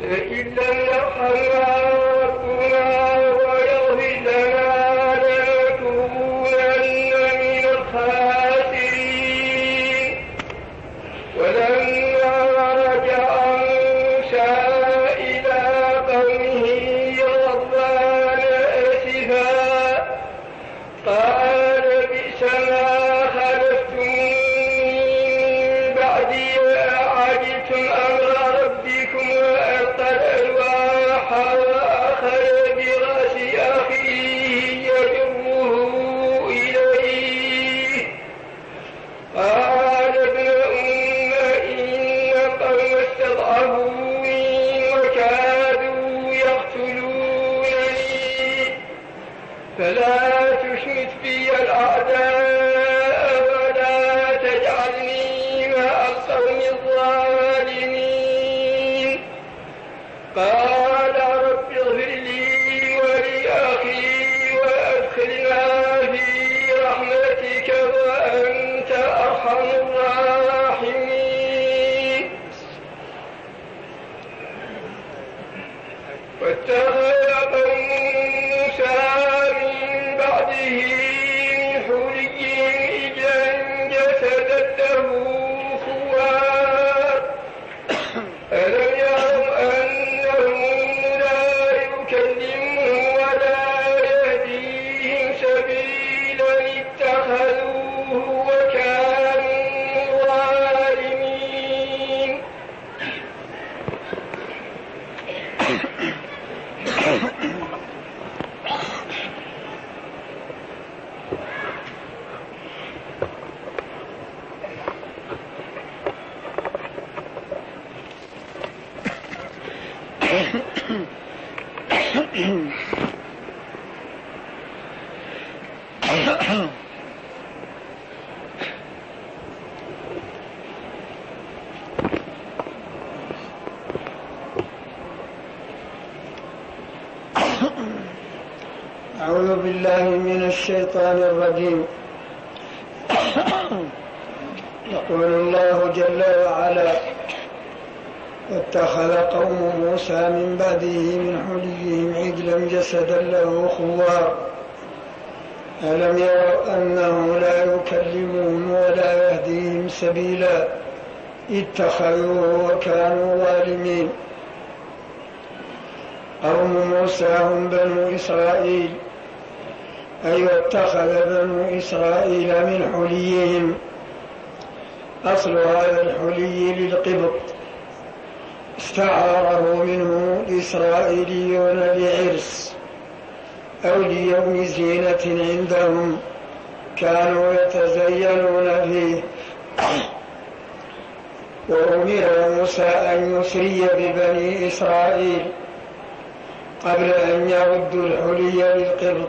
إن لم يرحمنا ربنا ويغفر لنا لنكونن من الخاسرين. ولما رجع موسى إلى قومه غضبان آسفا قال بئس ما خلفتم من بعدي وأعجلتم أمر ربكم وألقى الألواح وأخذ برأس أخيه يجره إليه قال ابن أم إن قوم استضعفوني وكادوا يقتلونني فلا تشمت بي الأعداء ولا تجعلني مع القوم الظالمين. قال رب اغفر لي ولأخي وأدخلنا في رحمتك وأنت أرحم الراحمين. واتخذ قوم موسى من بعده من حليهم عجلا جسدا له خوار ألم يروا أنه لا يكلمهم ولا يهديهم سبيلا اتخذوه وكانوا ظالمين. أعوذ بالله من الشيطان الرجيم. يقول الله جل وعلا واتخذ قوم موسى من بعده من حليهم عجلا جسدا له خوار ألم يروا أنه لا يكلمهم ولا يهديهم سبيلا اتخذوه وكانوا ظالمين. قوم موسى هم بنو إسرائيل، أي واتخذ بنو إسرائيل من حليهم. أصل هذا الحلي للقبط استعاره منه الإسرائيليون لعرس أو ليوم زينة عندهم كانوا يتزينون فيه. وأمر موسى أن يسري ببني إسرائيل قبل أن يردوا الحلي للقبط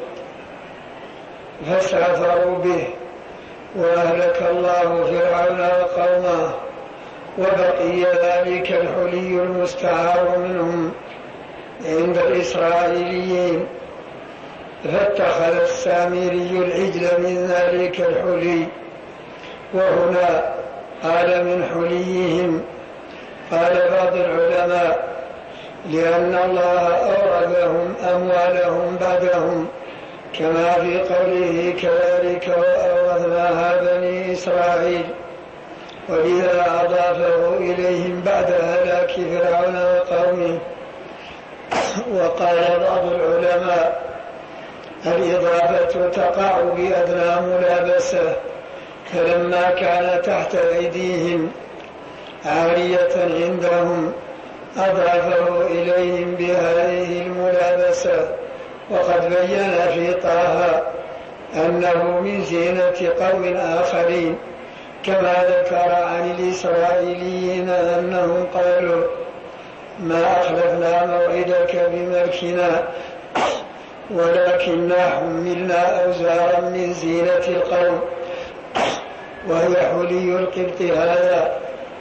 فسافروا به وأهلك الله فرعون وقومه وبقي ذلك الحلي المستعار منهم عند الإسرائيليين. فاتخذ السامري العجل من ذلك الحلي. وهنا قال من حليهم، قال بعض العلماء لأن الله أورثهم أموالهم بعدهم كما في قوله كذلك وأورثناها بني إسرائيل، ولذا أضافه إليهم بعد هلاك فرعون وقومه. وقال بعض العلماء الإضافة تقع بأدنى ملابسة، فلما كان تحت أيديهم عارية عندهم أضافه إليهم بهذه الملابسة. وقد بين في طه أنه من زينة قوم آخرين، كما ذكر عن الإسرائيليين أنهم قالوا ما أخلفنا موعدك بملكنا ولكننا حملنا أوزارا من زينة القوم وهي حلي القبط هذا.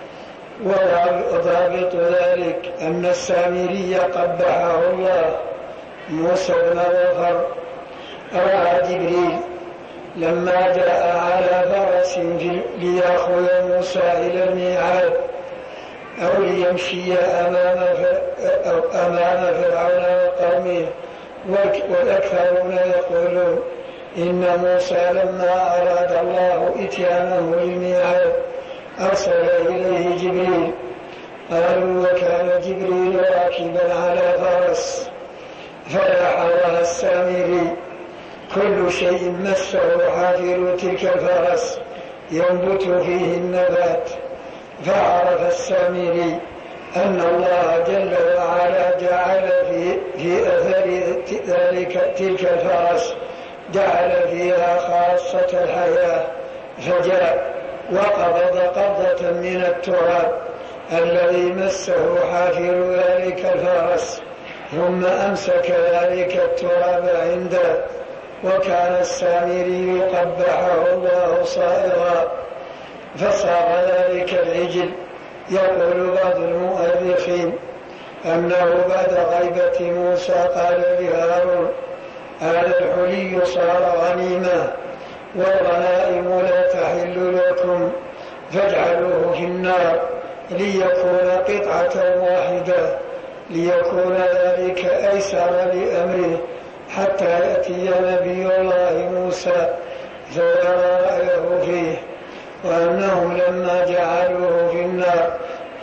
وضابط ذلك أن السامري قبحه الله موسى بن غفر رأى جبريل لما جاء على فرس ليأخذ موسى إلى الميعاد أو ليمشي أمام فرعون وقومه، والأكثرون يقولون إن موسى لما أراد الله إتيانه للميعاد أرسل إليه جبريل. قالوا وكان جبريل راكبا على فرس فلاحظها السامري كل شيء مسه حافر تلك الفرس ينبت فيه النبات، فعرف السامري أن الله جل وعلا جعل في أثر تلك الفرس جعل فيها خاصة الحياة، فجاء وقبض قبضة من التراب الذي مسه حافر ذلك الفرس، ثم أمسك ذلك التراب عنده، وكان السامري قبحه الله صائغا فصار ذلك العجل. يقول بعض المؤرخين أنه بعد غيبة موسى قال لهارون هذا الحلي صار غنيمة والغنائم لا تحل لكم فاجعلوه في النار ليكون قطعة واحدة، ليكون ذلك أيسر لأمره حتى يأتي نبي الله موسى فيرى رأيه فيه. وأنهم لما جعلوه في النار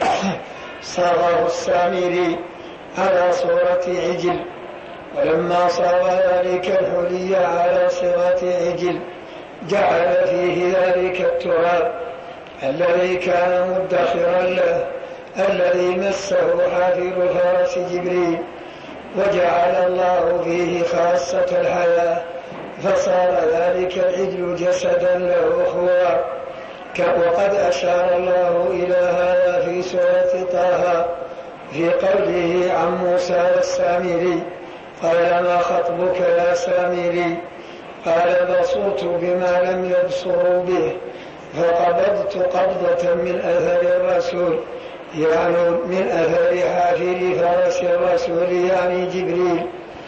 صاغه السامري على صورة عجل، ولما صار ذلك الحلي على صورة عجل جعل فيه ذلك التراب الذي كان مدخرا له الذي مسه حافر فرس جبريل، وجعل الله فيه خاصة الحياة، فصار ذلك العجل جسدا له خوار. وقد أشار الله إلى هذا في سورة طه في قوله عن موسى والسامري قال ما خطبك يا سامري؟ قال بصرت بما لم يبصروا به فقبضت قبضة من أثر الرسول، يعني من أثر حافر فرس الرسول يعني جبريل،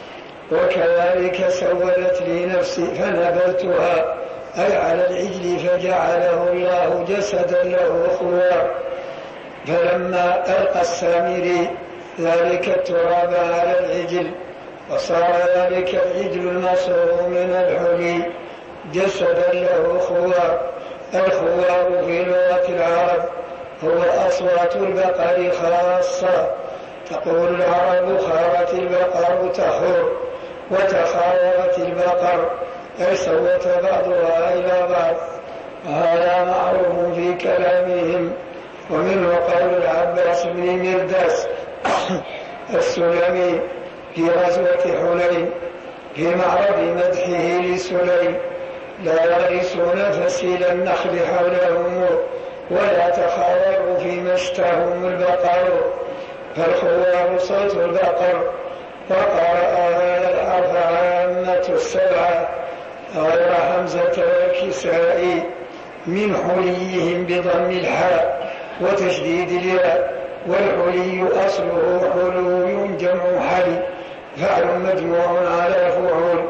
وكذلك سولت لي نفسي فنبذتها أي على العجل فجعله الله جسدا له خوار. فلما ألقى السامري ذلك التراب على العجل وصار ذلك العجل المصروف من الحلي جسدا له خوار. الخوار في لغة العرب هو أصوات البقر خاصة، تقول العرب خارت البقر تخور وتخاورت البقر أي صوت بعضها إلى بعض، وهذا معروف في كلامهم. ومنه قول العباس بن مرداس السلمي في غزوة حنين في معرض مدحه لسليم لا يغرسون فسيل النخل حولهم ولا تخاوروا فيما اشتهوا البقر، فالخوار صوت البقر. وقرأ هذا الحرف عامة السبعة غير حمزة والكسائي من حليهم بضم الحاء وتشديد الياء، والحلي أصله حلو جمع حلي فعل مجموع على فعول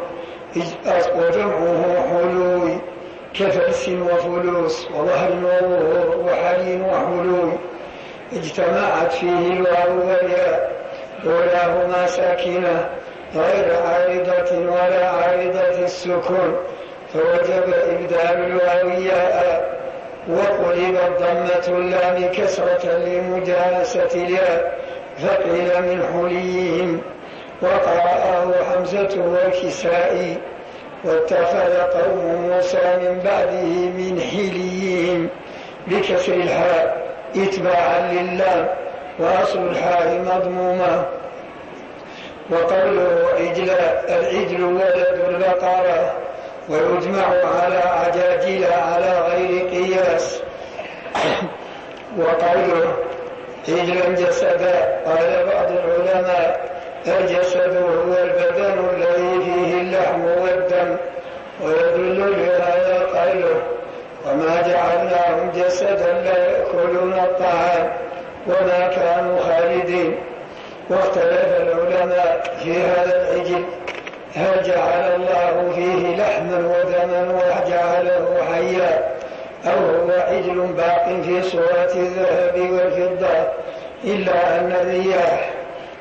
وجمعه حلوي كفلس وفلوس وظهر وظهور وحلي وحلوي اجتمعت فيه الواو والياء ولاهما ساكنة غير عارضة ولا عارضة السكون، فوجب إبدال الواو ياء وقلب ضمة اللام كسرة لمجانسة الياء فقيل من حليهم. وقرأه حمزة والكسائي واتخذ قوم موسى من بعده من حليهم بكسر الحاء اتباعا لله وأصل الحاء مضمومة. وقوله العجل ولد البقرة ويجمع على عجاجل على غير قياس. وقوله عجلا جسدا قال بعض العلماء الجسد هو البدن الذي فيه اللحم والدم، ويدل لهذا قوله وما جعلناهم جسدا لا يأكلون الطعام وما كانوا خالدين. واختلف العلماء في هذا العجل هل جعل الله فيه لحما ودما وجعله حيا أو هو عجل باق في صورة الذهب والفضة، إلا أن الرياح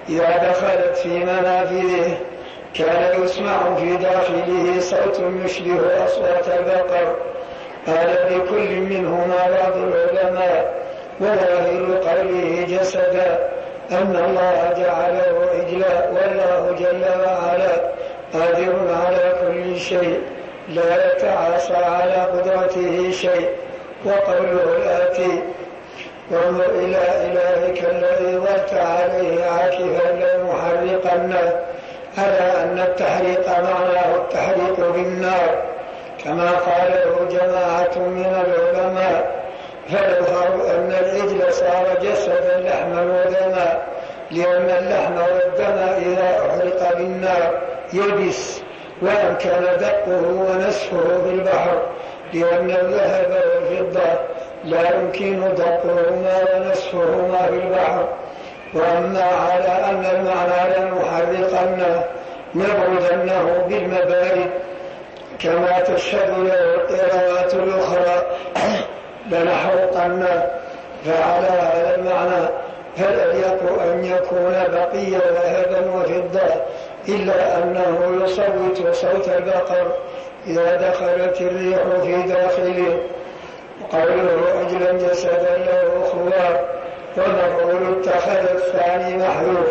إذا دخلت في منافذه كان يسمع في داخله صوت يشبه أصوات البقر. قال بكل منهما بعض العلماء وظاهر قوله جسدا أن الله جعله عجلا، والله جل وعلا قادر على كل شيء لا يتعاصى على قدرته شيء. وقوله الآتي وانظر إلى إلهك الذي ظلت عليه عاكفا لنحرقنه، على أن التحريق معناه التحريق بالنار كما قاله جماعة من العلماء. فيظهر أن العجل صار جسدا لحما ودما، لأن اللحم والدم إذا أحرق بالنار يبس، وأمكن دقه ونسفه في البحر، لأن الذهب والفضة لا يمكن دقهما ونسفهما في البحر. وأما على أن المعنى لنحرقنه نبردنه بالمبارد كما تشهد له القراءات الأخرى لنحرقنه، فعلى هذا المعنى فليق أن يكون بقي ذهبا وفضة، إلا أنه يصوت صوت البقر إذا دخلت الريح في داخله. وقوله عجلا جسدا له خوار، ومفعول اتخذ الثاني محذوف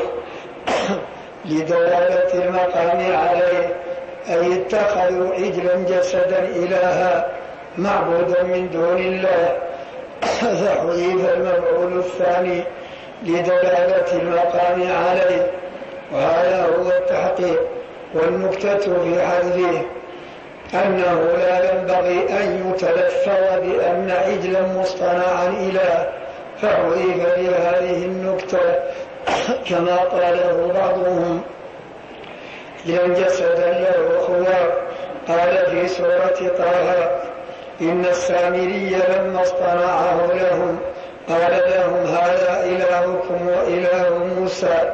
لدلالة المقام عليه، أي اتخذوا عجلا جسدا إلها معبودا من دون الله، فحذف المفعول الثاني لدلالة المقام عليه، وهذا هو التحقيق. والنكتة في حذفه أنه لا ينبغي أن يتلفظ بأن عجلا مصطنعا إله، فحذف لهذه النكتة كما قاله بعضهم عجلا جسدا له خوار. قال في سورة طه إن السامري لما اصطنعه لهم قال لهم هذا إلهكم وإله موسى،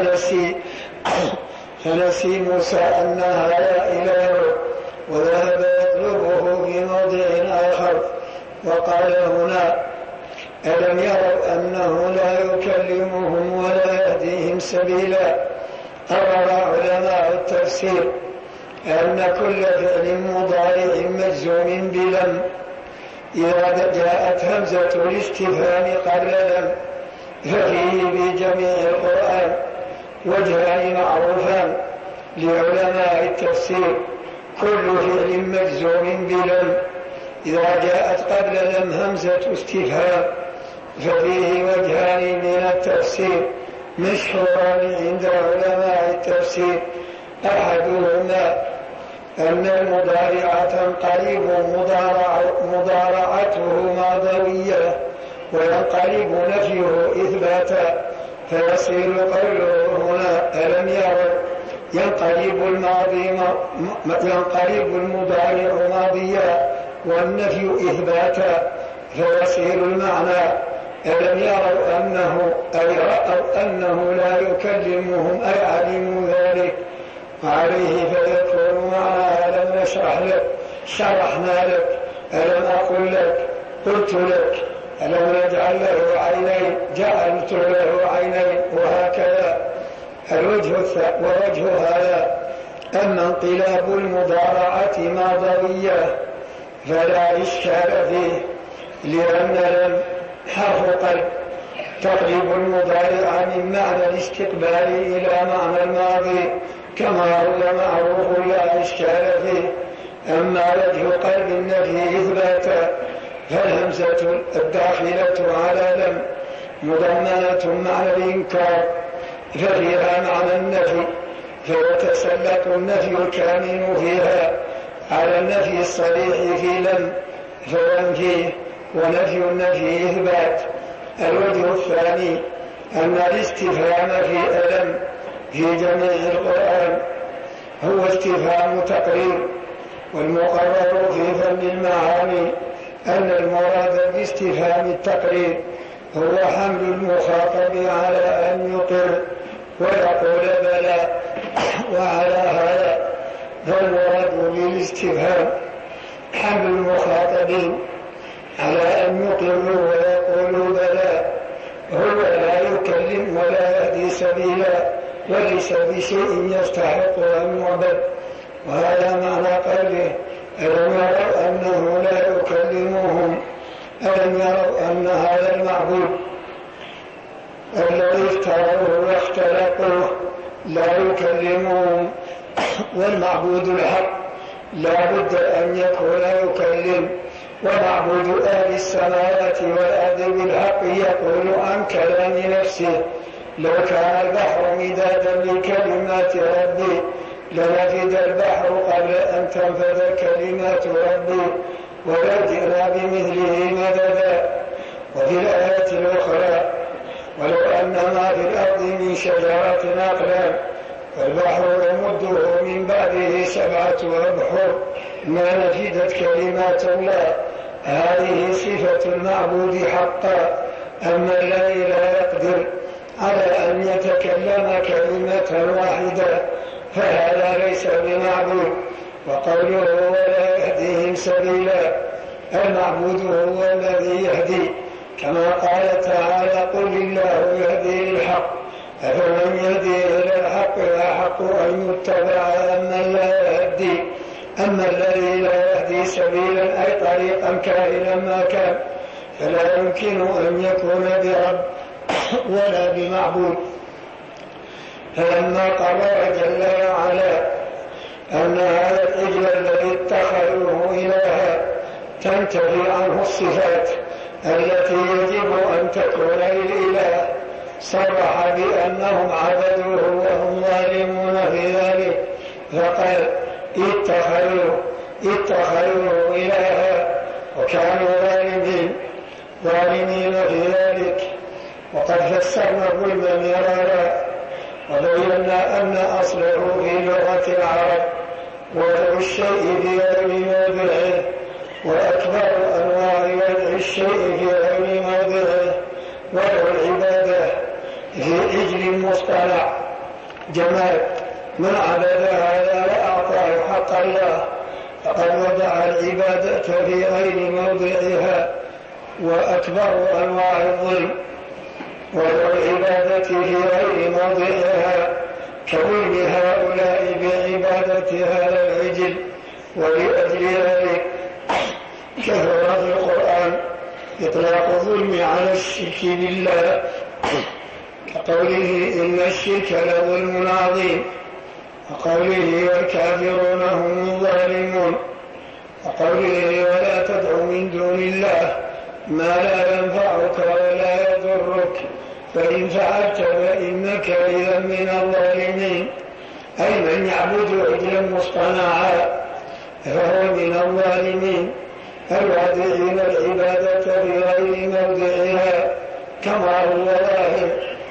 فنسي موسى أن هذا إله وذهب يطلبه في موضع آخر. وقال هنا ألم يروا أنه لا يكلمهم ولا يهديهم سبيلا. قرر علماء التفسير أن كل فعل مضارع مجزوم بلم إذا جاءت همزة الاستفهام قبل لم ففيه بجميع القرآن وجهان معروفان لعلماء التفسير: كل فعل مجزوم بلم إذا جاءت قبل لم همزة استفهام ففيه وجهان من التفسير مشهوران عند علماء التفسير. أحدهما أن المضارع تنقلب مضارعته ماضوية وينقلب نفيه إثباتا، فيصير قوله هنا ألم يروا ينقلب المضارع ماضيا والنفي إثباتا، فيصير المعنى ألم يروا أنه أي رأوا أنه لا يكلمهم أي علموا ذلك، وعليه فيكون معنى ألم نشرح لك شرحنا لك، ألم أقل لك قلت لك، ألم نجعل له عينين جعلت له عينين، وهكذا. ووجه هذا أما انقلاب المضارعة ماضوية فلا إشكال فيه، لأن لم حرف قلب تقلب المضارع من معنى الاستقبال إلى معنى الماضي كما هو معروف لا إشكال فيه. أما وجه قلب النفي إثباتا فالهمزة الداخلة على لم مضمنة معنى الإنكار ففيها معنى النفي، فيتسلط النفي الكامل فيها على النفي الصريح في لم فينفيه، ونفي النفي إثبات. الوجه الثاني أن الاستفهام في ألم في جميع القرآن هو استفهام تقرير، والمقرر في فن المعاني أن المراد باستفهام التقرير هو حمل المخاطب على أن يقر ويقول بلى، وعلى هذا فالمراد بالاستفهام حمل المخاطبين على أن يقروا ويقولوا بلى، هو لا يكلم ولا يهدي سبيلا وليس بشيء يستحق أن يعبد. وهذا معنى قوله ألم يروا أنه لا يكلمهم، ألم يروا أن هذا المعبود الذي افتروا واختلقوه لا يكلمهم، والمعبود الحق لا بد أن يكون يكلم. ومعبود أهل السماوات والأرض بالحق يقول عن كلام نفسه لو كان البحر مدادا لكلمات ربي لنفد البحر قبل أن تنفذ كلمات ربي ولو جئنا بمثله مددا. وفي الآية الأخرى ولو أن ما في الأرض من شجرة أقلام والبحر يمده من بعده 7 أبحر ما نفدت كلمات الله. هذه صفة المعبود حقا. أما الذي لا يقدر على أن يتكلم كلمة واحدة فهذا ليس بمعبود. وقوله ولا يهديهم سبيلا، المعبود هو الذي يهدي، كما قال تعالى قل الله يهدي للحق أفمن يهدي إلى الحق أحق أن يتبع أمن لا يهدي. أما الذي لا يهدي سبيلا أي طريقا كائنا ما كان فلا يمكن أن يكون برب ولا بمعبود. فلما قرر جل وعلا أن هذا العجل الذي اتخذوه إلها تنتهي عنه الصفات التي يجب أن تكون للإله صرح بأنهم عبدوه وهم ظالمون في ذلك فقال اتخذوه إلها وكانوا ظالمين في ذلك. وقد فسرنا الظلم مرارا وبينا أن أصله في لغة العرب وضع الشيء في غير موضعه، وأكبر أنواع وضع الشيء في غير موضعه وضع العبادة في عجل مصطنع جمال. من عبد هذا وأعطاه حق الله فقد وضع العبادة في غير موضعها. وأكبر أنواع الظلم وضع العبادة في غير موضعها كظلم هؤلاء بعبادة هذا العجل. ولأجل ذلك كثر في القرآن إطلاق الظلم على الشرك بالله كقوله إن الشرك لظلم عظيم، وقوله والكافرون هم الظالمون، وقوله ولا تدع من دون الله ما لا ينفعك ولا يضرك فإن فعلت فإنك إذا من الظالمين. أي من يعبد عجلا مصطنعا فهو من الظالمين الواضعين العبادة في غير موضعها كما هو ظاهر.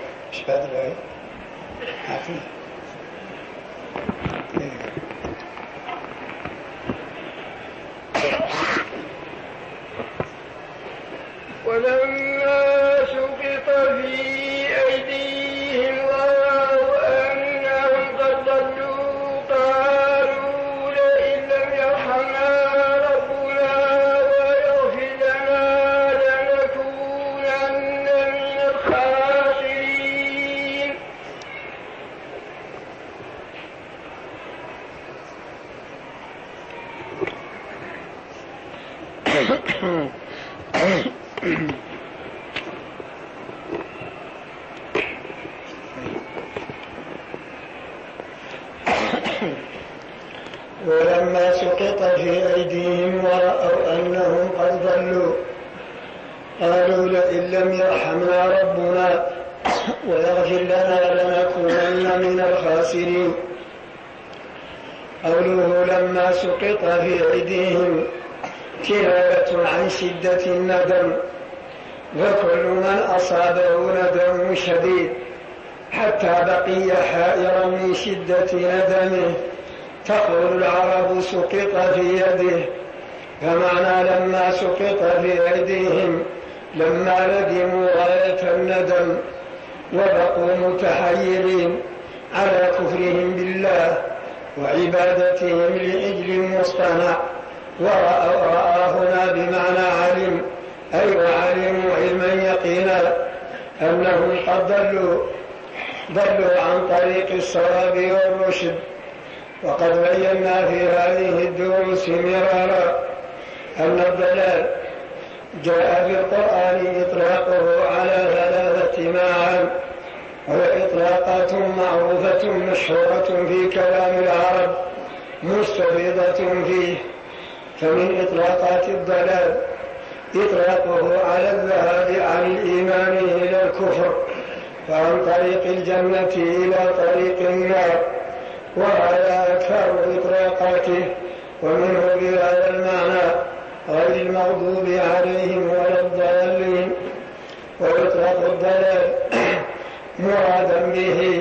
ولما سقط في أيديهم ورأوا أنهم قد ضلوا قالوا لئن لم يرحمنا ربنا ويغفر لنا لنكونن من الخاسرين. ولما سقط في أيديهم ورأوا أنهم قد ضلوا قالوا لئن لم يرحمنا ربنا ويغفر لنا لنكونن من الخاسرين. قوله لما سقط في أيديهم كناية عن شدة الندم، وكل من أصابه ندم شديد حتى بقي حائرا من شدة ندمه تقول العرب سقط في يده. فمعنى لما سقط في أيديهم لما ندموا غاية الندم وبقوا متحيرين على كفرهم بالله وعبادتهم لعجل مصطنع. ورأى هنا بمعنى علم، أي وعلموا علما يقينا أنهم قد ضلوا ضلوا عن طريق الصواب والرشد. وقد بينا في هذه الدروس مرارا أن الضلال جاء في القرآن إطلاقه على 3 معان، وهي إطلاقات معروفة مشهورة في كلام العرب مستفيضة فيه. فمن إطلاقات الضلال إطلاقه على الذهاب عن الإيمان إلى الكفر، وعن طريق الجنة إلى طريق النار، وهذا أكثر إطلاقاته. ومنه بهذا المعنى غير المغضوب عليهم ولا الضالين. وإطلاق الضلال مرادا به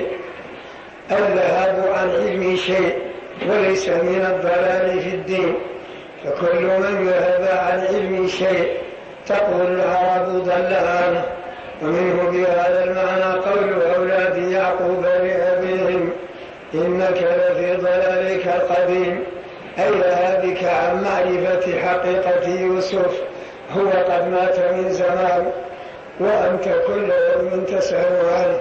الذهاب عن علم شيء وليس من الضلال في الدين، فكل من ذهب عن علم شيء تقول العرب ضل عنه. ومنه بهذا المعنى قول أولاد يعقوب لأبيهم إنك لفي ضلالك القديم، أي ذهابك عن معرفة حقيقة يوسف، هو قد مات من زمان وأنت كل يوم تسأل عنه.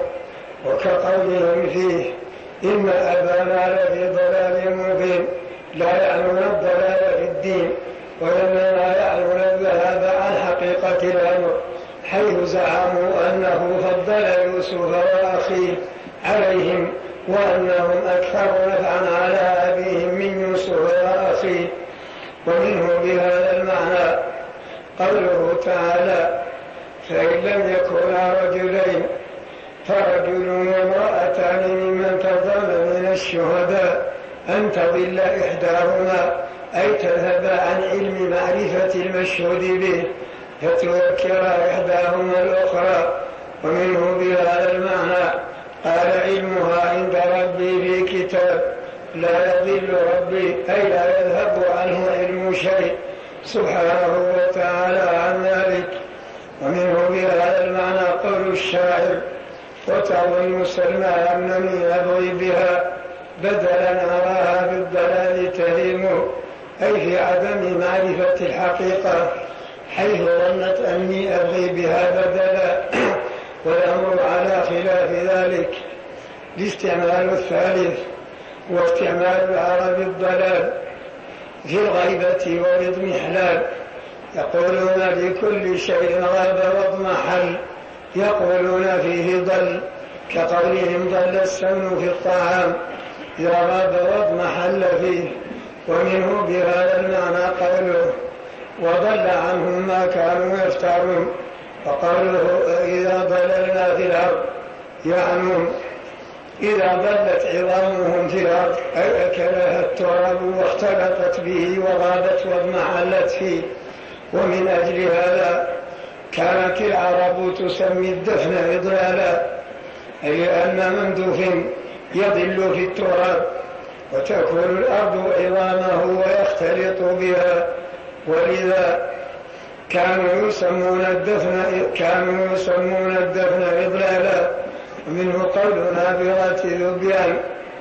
وكقولهم فيه إن أبانا لفي ضلال مبين، لا يعنون الضلال في الدين، وإنما يعنون الذهاب عن حقيقة الأمر، حيث زعموا أنه فضل يوسف وأخيه عليهم، وأنهم أكثر نفعا على أبيهم من يوسف وأخيه. ومنه بهذا المعنى قوله تعالى فإن لم يكونا رجلين فرجل وامرأتان ممن ترضون من الشهداء أن تضل إحداهما، أي تذهب عن علم معرفة المشهود به فتذكر إحداهما الأخرى. ومنه بهذا المعنى قال علمها عند ربي في كتاب لا يضل ربي، أي لا يذهب عنه علم شيء سبحانه وتعالى عن ذلك. ومنه بهذا المعنى قول الشاعر وتظن سلمى أنني أبغي بها بدلا أراها بالضلال تهيم، أي في عدم معرفة الحقيقة، حيث ظنت أني أبغي بها بدلا. والأمر على خلاف ذلك. الاستعمال الثالث واستعمال العرب الضلال في الغيبة والاضمحلال. يقولون لكل شيء غاب واضمحل، يقولون فيه ضل، كقولهم ضل السمن في الطعام إذا غاب واضمحل فيه. ومنه بهذا المعنى قوله وضل عنهم ما كانوا يفترون، وقوله إذا ضللنا في الأرض، يعني إذا ضلت عظامهم في الأرض أي أكلها التراب واختلطت به وغابت واضمحلت فيه. ومن أجل هذا كانت العرب تسمي الدفن إضلالا، أي أن من دفن يضل في التراب وتأكل الأرض عظامه ويختلط بها، ولذا كانوا يسمون الدفن إضلالا. ومنه قول نابغة ذبيان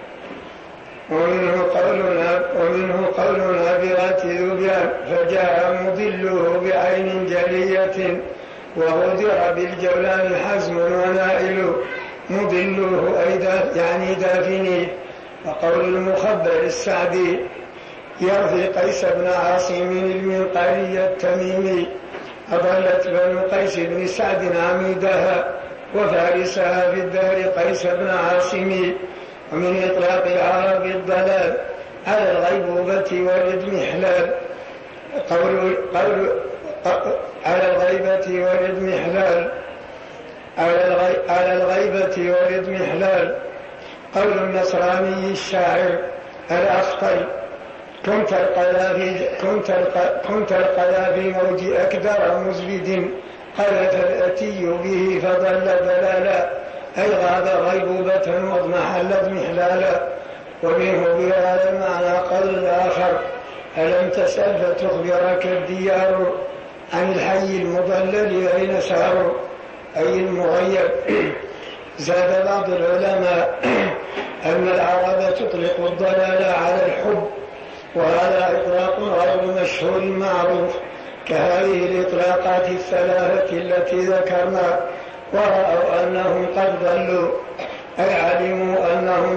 فجاء مضله بعين جلية وغدر بالجولان حزم ونائل، مضله يعني دافنيه. وقول المخبر السعدي يرثي قيس بن عاصم المنقري التميمي أضلت بنو قيس بن سعد عميدها وفارسها في الدار قيس بن عاصم. ومن إطلاق العرب الضلال على الغيبوبة والاضمحلال قول النصراني الشاعر الأخطل كنت القذا في موج أكدر مزبد قذف الأتي به فضل دلالا، أي غاب غيبوبة واضمحل اضمحلالا. ومنه بهذا المعنى قول الآخر ألم تسأل فتخبرك الديار عن الحي المضلل أين سار، أي المغيب. زاد بعض العلماء أن العرب تطلق الضلال على الحب، وهذا إطلاق غير مشهور معروف كهذه الإطلاقات الثلاثة التي ذكرنا. ورأوا أنهم قد ضلوا أي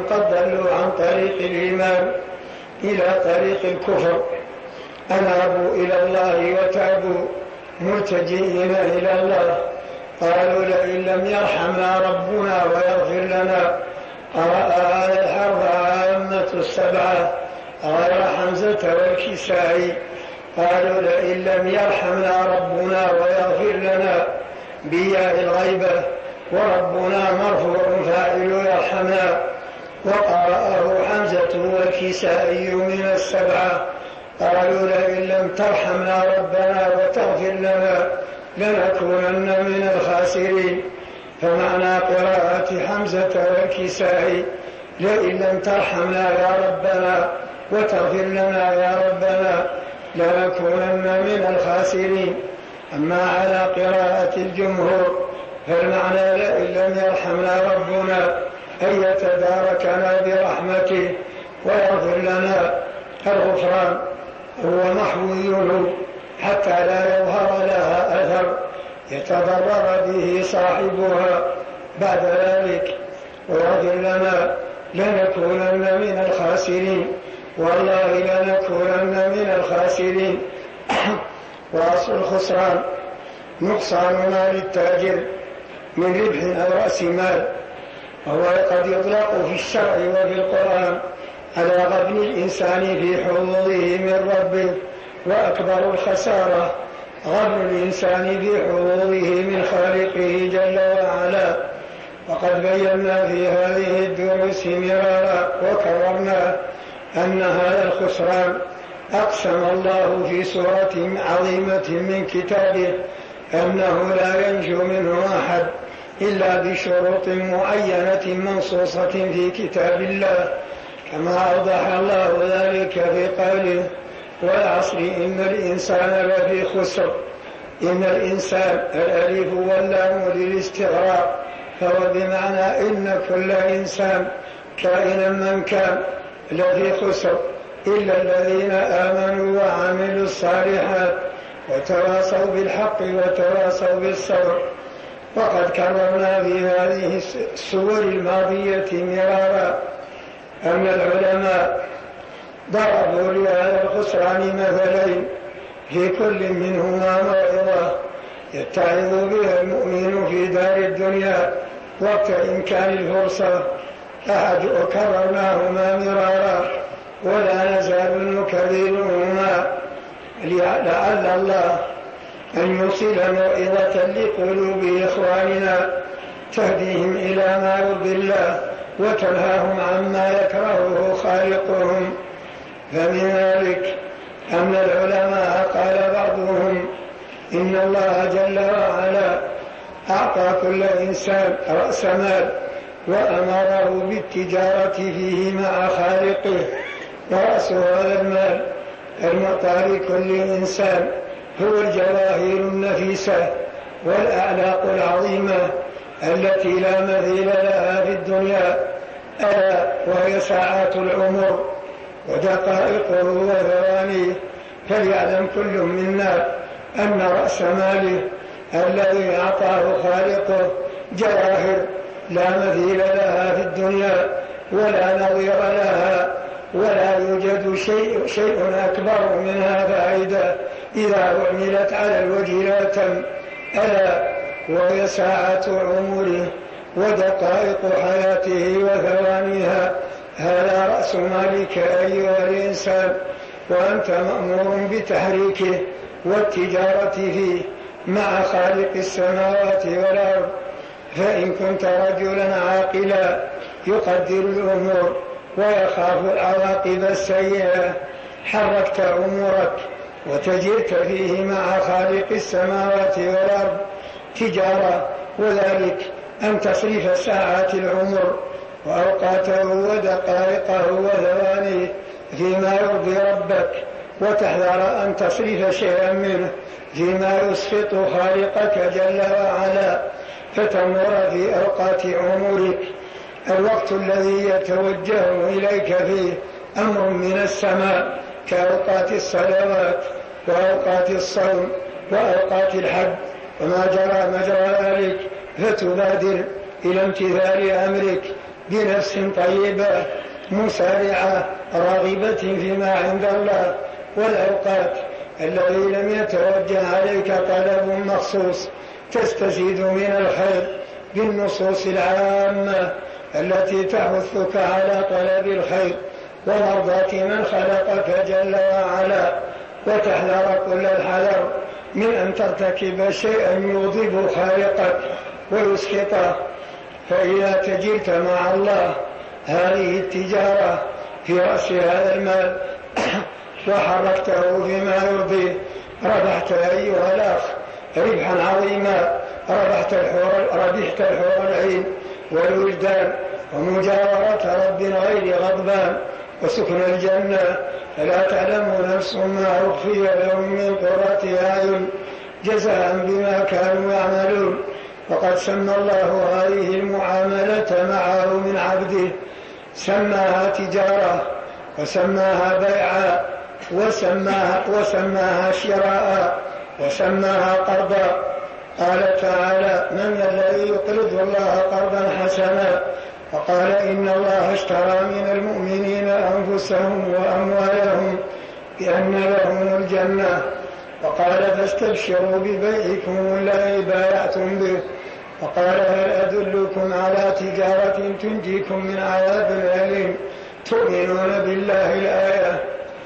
قد ضلوا عن طريق الإيمان إلى طريق الكفر. أنابوا إلى الله وتابوا ملتجئين إلى الله. قالوا لئن لم يرحمنا ربنا ويغفر لنا. قرأ آل الحرب عامة السبعة غير حمزة والكسائي. قالوا لئن لم يرحمنا ربنا ويغفر لنا بياء الغيبة، وربنا مرفوع فاعل يرحمنا. وقرأه حمزة والكسائي من السبعة. قالوا لئن لم ترحمنا ربنا وتغفر لنا لنكونن من الخاسرين. فمعنى قراءة حمزة والكسائي لئن لم ترحمنا يا ربنا وتغفر لنا يا ربنا لنكونن من الخاسرين. أما على قراءة الجمهور فالمعنى لئن لم يرحمنا ربنا أن يتداركنا برحمته ويغفر لنا. الغفران هو محوي حتى لا يظهر لها أثر يتضرر به صاحبها بعد ذلك، ويغفر لنا لنكونن من الخاسرين. والله لنكونن من الخاسرين. وأصل الخسران نقصان مال التاجر من ربح أو رأس مال، وهو قد يطلق في الشرع وفي القرآن على غبن الإنسان في حظوظه من ربه. وأكبر الخسارة غبن الإنسان في حظوظه من خالقه جل وعلا. وقد بينا في هذه الدروس مرارا وكررنا أن هذا الخسران أقسم الله في سورة عظيمة من كتابه أنه لا ينجو منه أحد إلا بشروط معينة منصوصة في كتاب الله، كما أوضح الله ذلك في قوله والعصر إن الإنسان لفي خسر. إن الإنسان الألف واللام للاستغراق، فهو بمعنى إن كل إنسان كائنا من كان لفي خسر إلا الذين آمنوا وعملوا الصالحات وتواصوا بالحق وتواصوا بالصبر. وقد كررنا في هذه السور الماضية مرارا أن العلماء ضربوا لهذا الخسران مثلين في كل منهما موعظة يتعظ بها المؤمن في دار الدنيا وقت إمكان الفرصة. وكررناهما مرارا ولا نزال نكررهما لعل الله أن يوصل موعظة لقلوب إخواننا تهديهم إلى ما يرضي الله وتنهاهم عما يكرهه خالقهم. فمن ذلك أن العلماء قال بعضهم إن الله جل وعلا أعطى كل إنسان رأس مال وأمره بالتجارة فيه مع خالقه. ورأس هذا المال المعطى لكل إنسان هو الجواهر النفيسة والأعلاق العظيمة التي لا مثيل لها في الدنيا، ألا وهي ساعات العمر ودقائقه وثوانيه. فليعلم كل منا أن رأس ماله الذي أعطاه خالقه جواهر لا مثيل لها في الدنيا ولا نظير لها، ولا يوجد شيء أكبر منها فائدة إذا عملت على الوجه لا تم، ألا وهي ساعة عمره ودقائق حياته وثوانيها. هذا رأس مالك أيها الإنسان، وأنت مأمور بتحريكه والتجارة فيه مع خالق السماوات والأرض. فإن كنت رجلا عاقلا يقدر الأمور ويخاف العواقب السيئة حركت أمورك وتجرت فيه مع خالق السماوات والأرض تجارة، وذلك أن تصرف ساعات العمر وأوقاته ودقائقه وثوانيه فيما يرضي ربك، وتحذر أن تصرف شيئا منه فيما يسخط خالقك جل وعلا، فتمر في أوقات عمرك. الوقت الذي يتوجه إليك فيه أمر من السماء كأوقات الصلوات وأوقات الصوم وأوقات الحج وما جرى مجرى ذلك، فتبادر إلى امتثال أمرك بنفس طيبة مسارعة راغبة فيما عند الله، والأوقات الذي لم يتوجه عليك طلب مخصوص تستزيد من الخير بالنصوص العامة التي تحثك على طلب الخير ومرضاة من خلقك جل وعلا، وتحذر كل الحذر من أن ترتكب شيئا يغضب خالقك ويسخطه. فإذا تجرت مع الله هذه التجارة في رأس هذا المال وحركته فيما يرضيه ربحت أيها الأخ ربحا عظيما، ربحت الحور العين والوجدان ومجاورة رب غير غضبان وسكن الجنة. فلا تعلم نفس ما أخفي لهم من قرة أعين جزاء بما كانوا يعملون. وقد سمى الله هذه المعاملة معه من عبده، سماها تجارة وسماها بيعا وسماها شراء وسماها قرضا. قال تعالى: من الذي يقرض الله قرضا حسنا؟ وقال: إن الله اشترى من المؤمنين أنفسهم وأموالهم بأن لهم الجنة. وقال: فاستبشروا ببيعكم الذي بايعتم به. وقال: هل أدلكم على تجارة تنجيكم من عذاب أليم تؤمنون بالله؟ الآية.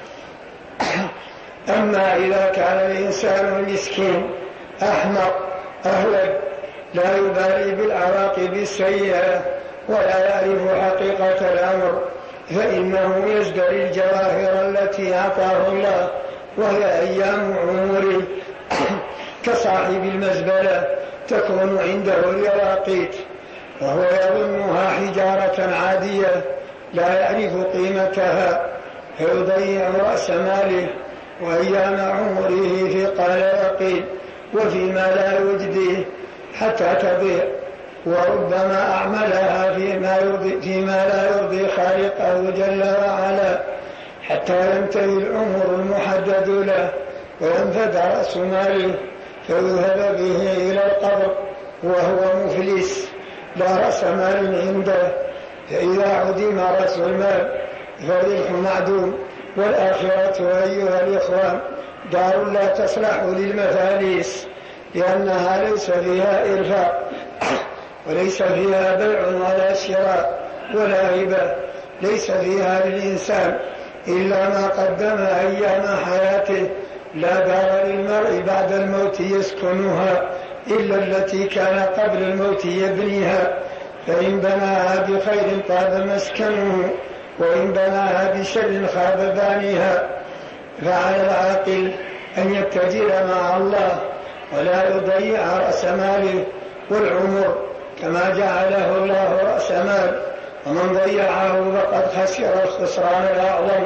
أما إذا كان الإنسان المسكين أحمق أهلك لا يبالي بالعواقب السيئة ولا يعرف حقيقة الأمر، فإنه يزدري الجواهر التي أعطاه الله وهي أيام عمره كصاحب المزبلة تكون عنده اليواقيت وهو يظنها حجارة عادية لا يعرف قيمتها، فيضيع رأس ماله وأيام عمره في قال وقيل وفيما لا يجديه حتى تضيع، وربما أعملها فيما لا يرضي خالقه جل وعلا حتى ينتهي العمر المحدد له وينفد رأس ماله فيذهب به إلى القبر وهو مفلس لا رأس مال عنده. فإذا عدم رأس المال فالربح معدوم. والآخرة أيها الإخوان دار لا تصلح للمفاليس، لأنها ليس فيها إرفاق وليس فيها بيع ولا شراء ولا هبة، ليس فيها للإنسان إلا ما قدم أيام حياته. لا دار للمرء بعد الموت يسكنها إلا التي كان قبل الموت يبنيها، فإن بناها بخير طاب مسكنه وإن بناها بشر خاب بانيها. فعلى العاقل أن يتجر مع الله ولا يضيع رأس ماله والعمر كما جعله الله رأس مال، ومن ضيعه فقد خسر الخسران الأعظم.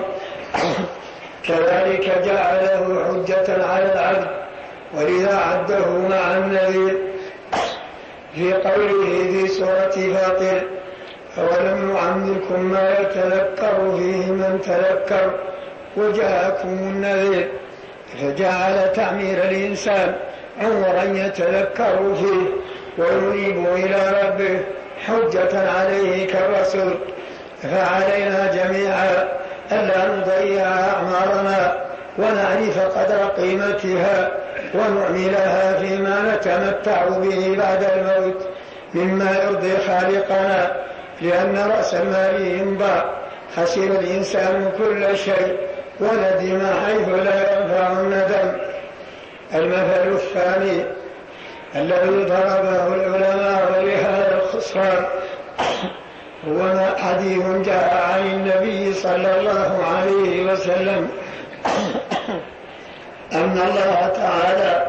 كذلك جعله حجة على العبد، ولذا عده مع النذير في قوله في سورة فاطر: أولم نعمركم ما يتذكر فيه من تذكر وجاءكم النذير. فجعل تعمير الإنسان عمرا يتذكر فيه وينيب إلى ربه حجة عليه كالرسول. فعلينا جميعا ألا نضيع أعمارنا ونعرف قدر قيمتها ونعملها فيما نتمتع به بعد الموت مما يرضي خالقنا، لأن رأس المال ينبع. خسر الإنسان كل شيء وندم حيث لا ينفع الندم. المثل الثاني الذي ضربه العلماء لهذا الخسران هو حديث جاء عن النبي صلى الله عليه وسلم أن الله تعالى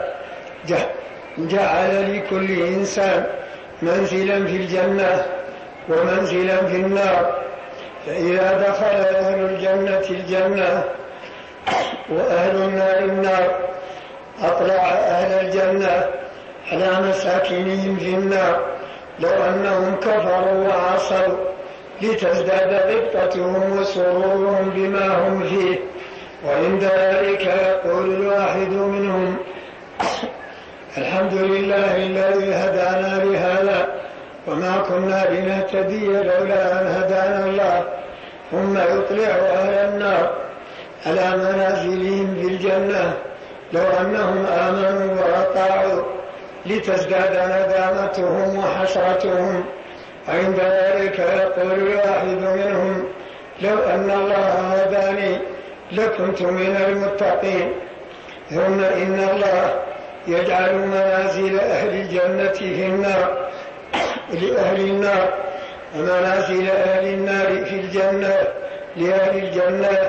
جعل لكل إنسان منزلا في الجنة ومنزلا في النار، فإذا دخل أهل الجنة الجنة وأهل النار النار أطلع أهل الجنة على مساكنهم في النار لو أنهم كفروا وعصوا لتزداد غبطتهم وسرورهم بما هم فيه. وعند ذلك يقول الواحد منهم: الحمد لله الذي هدانا لهذا وما كنا لنهتدي لولا أن هدانا الله ثم يطلع أهل النار على منازلهم في الجنة لو أنهم آمنوا وأطاعوا لتزداد ندامتهم وحسرتهم. عند ذلك يقول الواحد منهم لو أن الله هداني لكنت من المتقين. ثم إن الله يجعل منازل أهل الجنة في النار لأهل النار ومنازل أهل النار في الجنة لأهل الجنة،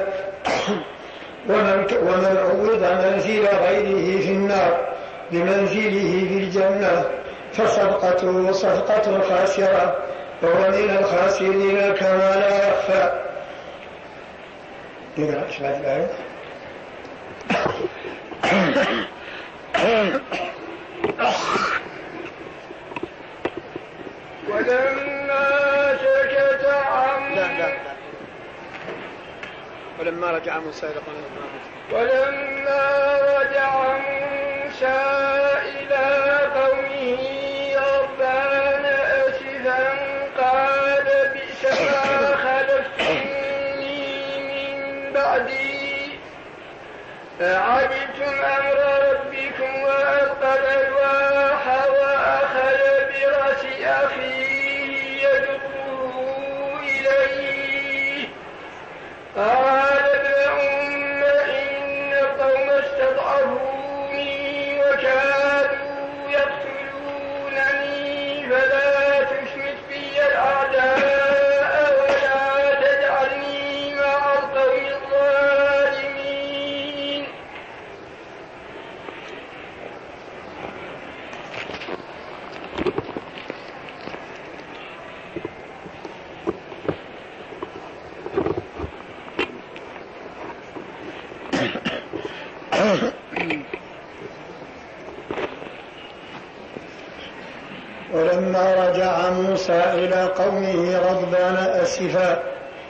ومن عوض منزل غيره في النار بمنزله في الجنة فصدقته صدقة خاسرة وهو من الخاسرين كما لا يخفى. نقرأ إيش بعد الآية؟ ولما سكت عن ولما رجع موسى إلى قومه ربنا أسفا قال بئس ما خلفتني من بعدي أعجبتم أمر ربكم وألقى الألواح وأخذ برأس أخيه يجره إليه قال ابن أم إن القوم استضعفوني وكادوا يقتلونني فلا تشمت بي الأعداء ولا تجعلني مع القوم الظالمين. ولما رجع موسى إلى قومه غضبان أسفا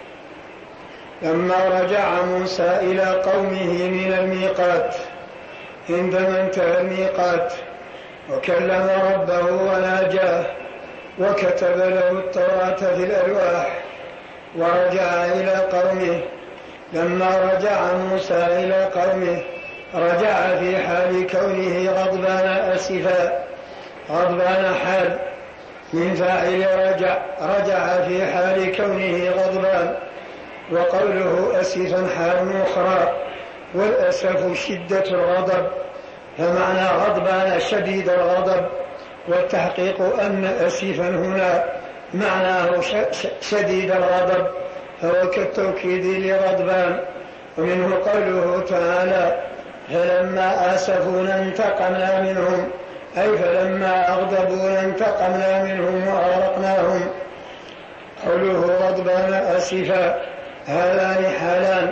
لما رجع موسى إلى قومه من الميقات عندما انتهى الميقات وكلم ربه وناجاه وكتب له التوراة في الألواح ورجع إلى قومه. لما رجع موسى إلى قومه رجع في حال كونه غضبان أسفا، غضبان حال من فاعل رجع في حال كونه غضبان، وقوله أسفا حال أخرى، والأسف شدة الغضب، فمعنى غضبان شديد الغضب، والتحقيق أن أسفا هنا معناه شديد الغضب، فهو كالتوكيد لغضبان. ومنه قوله تعالى فلما آسفونا انتقمنا منهم، أي فلما أغضبونا انتقمنا منهم وأغرقناهم. قوله غضبان أسفا هذان حالان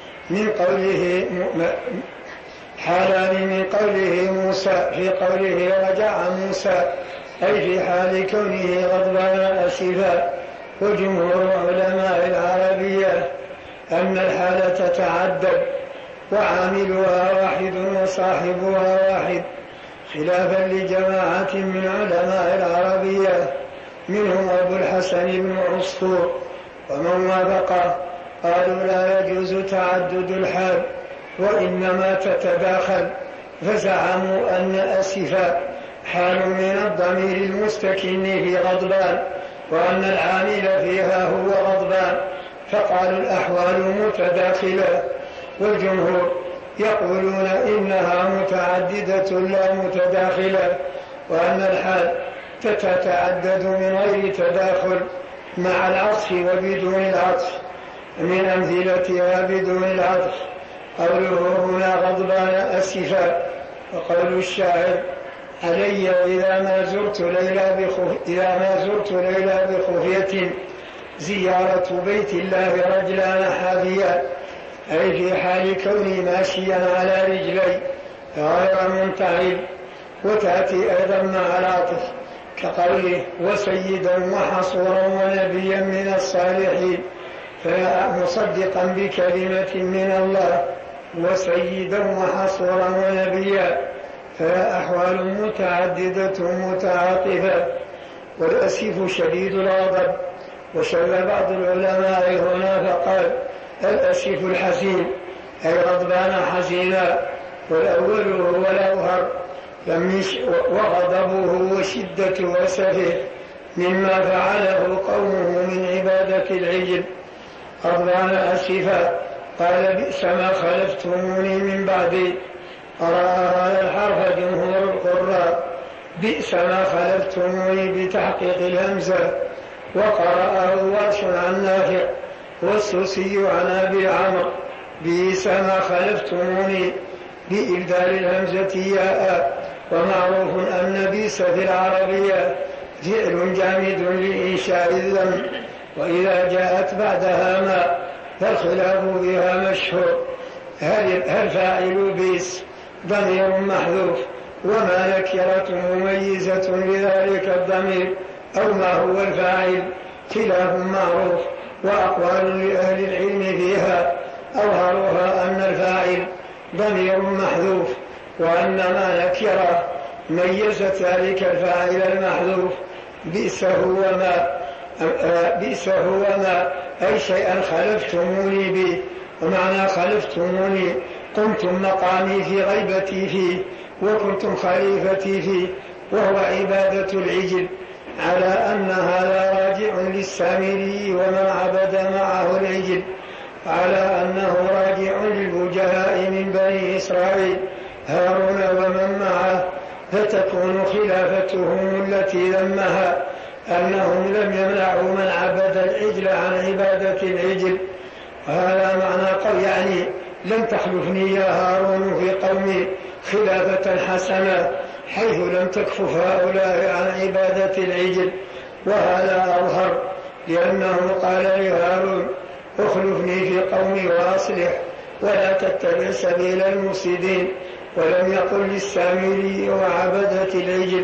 من قوله موسى في قوله رجع موسى، أي في حال كونه غضبان أسفا. وجمهور علماء العربية أن الحالة تتعدد وعاملها واحد وصاحبها واحد، خلافا لجماعة من علماء العربية منهم أبو الحسن بن عصفور ومن وافقه، قالوا لا يجوز تعدد الحال وإنما تتداخل، فزعموا أن أسفا حال من الضمير المستكن في غضبان، وأن العامل فيها هو غضبان، فقالوا الأحوال متداخلة. والجمهور يقولون إنها متعددة لا متداخلة، وأن الحال تتعدد من غير تداخل مع العطف وبدون العطف. من أمثلتها بدون العطف قوله هنا غضبان أسفا، وقول الشاعر علي إذا ما زرت ليلى بخفية زيارة بيت الله رجلان حافيا، أي في حال كوني ماشيا على رجلي غير منتعب. وتأتي أيضا مع العطف كقوله وسيدا وحصورا ونبيا من الصالحين، مصدقا بكلمة من الله وسيدا وحصورا ونبيا، فهي أحوال متعددة متعاطفة. والأسيف شديد الغضب. وشل بعض العلماء هنا فقال الأسيف الحزين أي غضبان حزينا، والأول هو الأظهر وغضبه وشدة وسفه مما فعله قومه من عبادة العجل. غضبان أسفا قال بئس ما خلفتموني من بعدي. قرأ هذا الحرف جمهور القراء بئس ما خلفتموني بتحقيق الهمزة، وقرأه ورش عن نافع والسوسي عن أبي عمرو بئس ما خلفتموني بإبدال الهمزة ياء. ومعروف أن بئس في العربية فعل جامد لإنشاء الذم، وإذا جاءت بعدها ما فالخلاف بها مشهور. هل فاعل بئس ضمير محذوف وما نكرة مميزة لذلك الضمير، أو ما هو الفاعل؟ خلاف معروف وأقوال لأهل العلم فيها. أظهرها أن الفاعل ضمير محذوف، وأن ما نكرة ميزت ذلك الفاعل المحذوف. بئس هو ما أي شيئا خلفتموني به، ومعنى خلفتموني قمتم مقامي في غيبتي فيه وكنتم خليفتي فيه، وهو عبادة العجل، على أن هذا راجع للسامري ومن عبد معه العجل، على أنه راجع للوجهاء من بني إسرائيل هارون ومن معه، فتكون خلافتهم التي ذمها أنهم لم يمنعوا من عبد العجل عن عبادة العجل. وهذا معنى قول يعني لم تخلفني يا هارون في قومي خلافة حسنة، حيث لم تكفف هؤلاء عن عبادة العجل. وهذا أظهر، لأنه قال لهارون اخلفني في قومي وأصلح ولا تتبع سبيل المفسدين، ولم يقل للسامري وعبدة العجل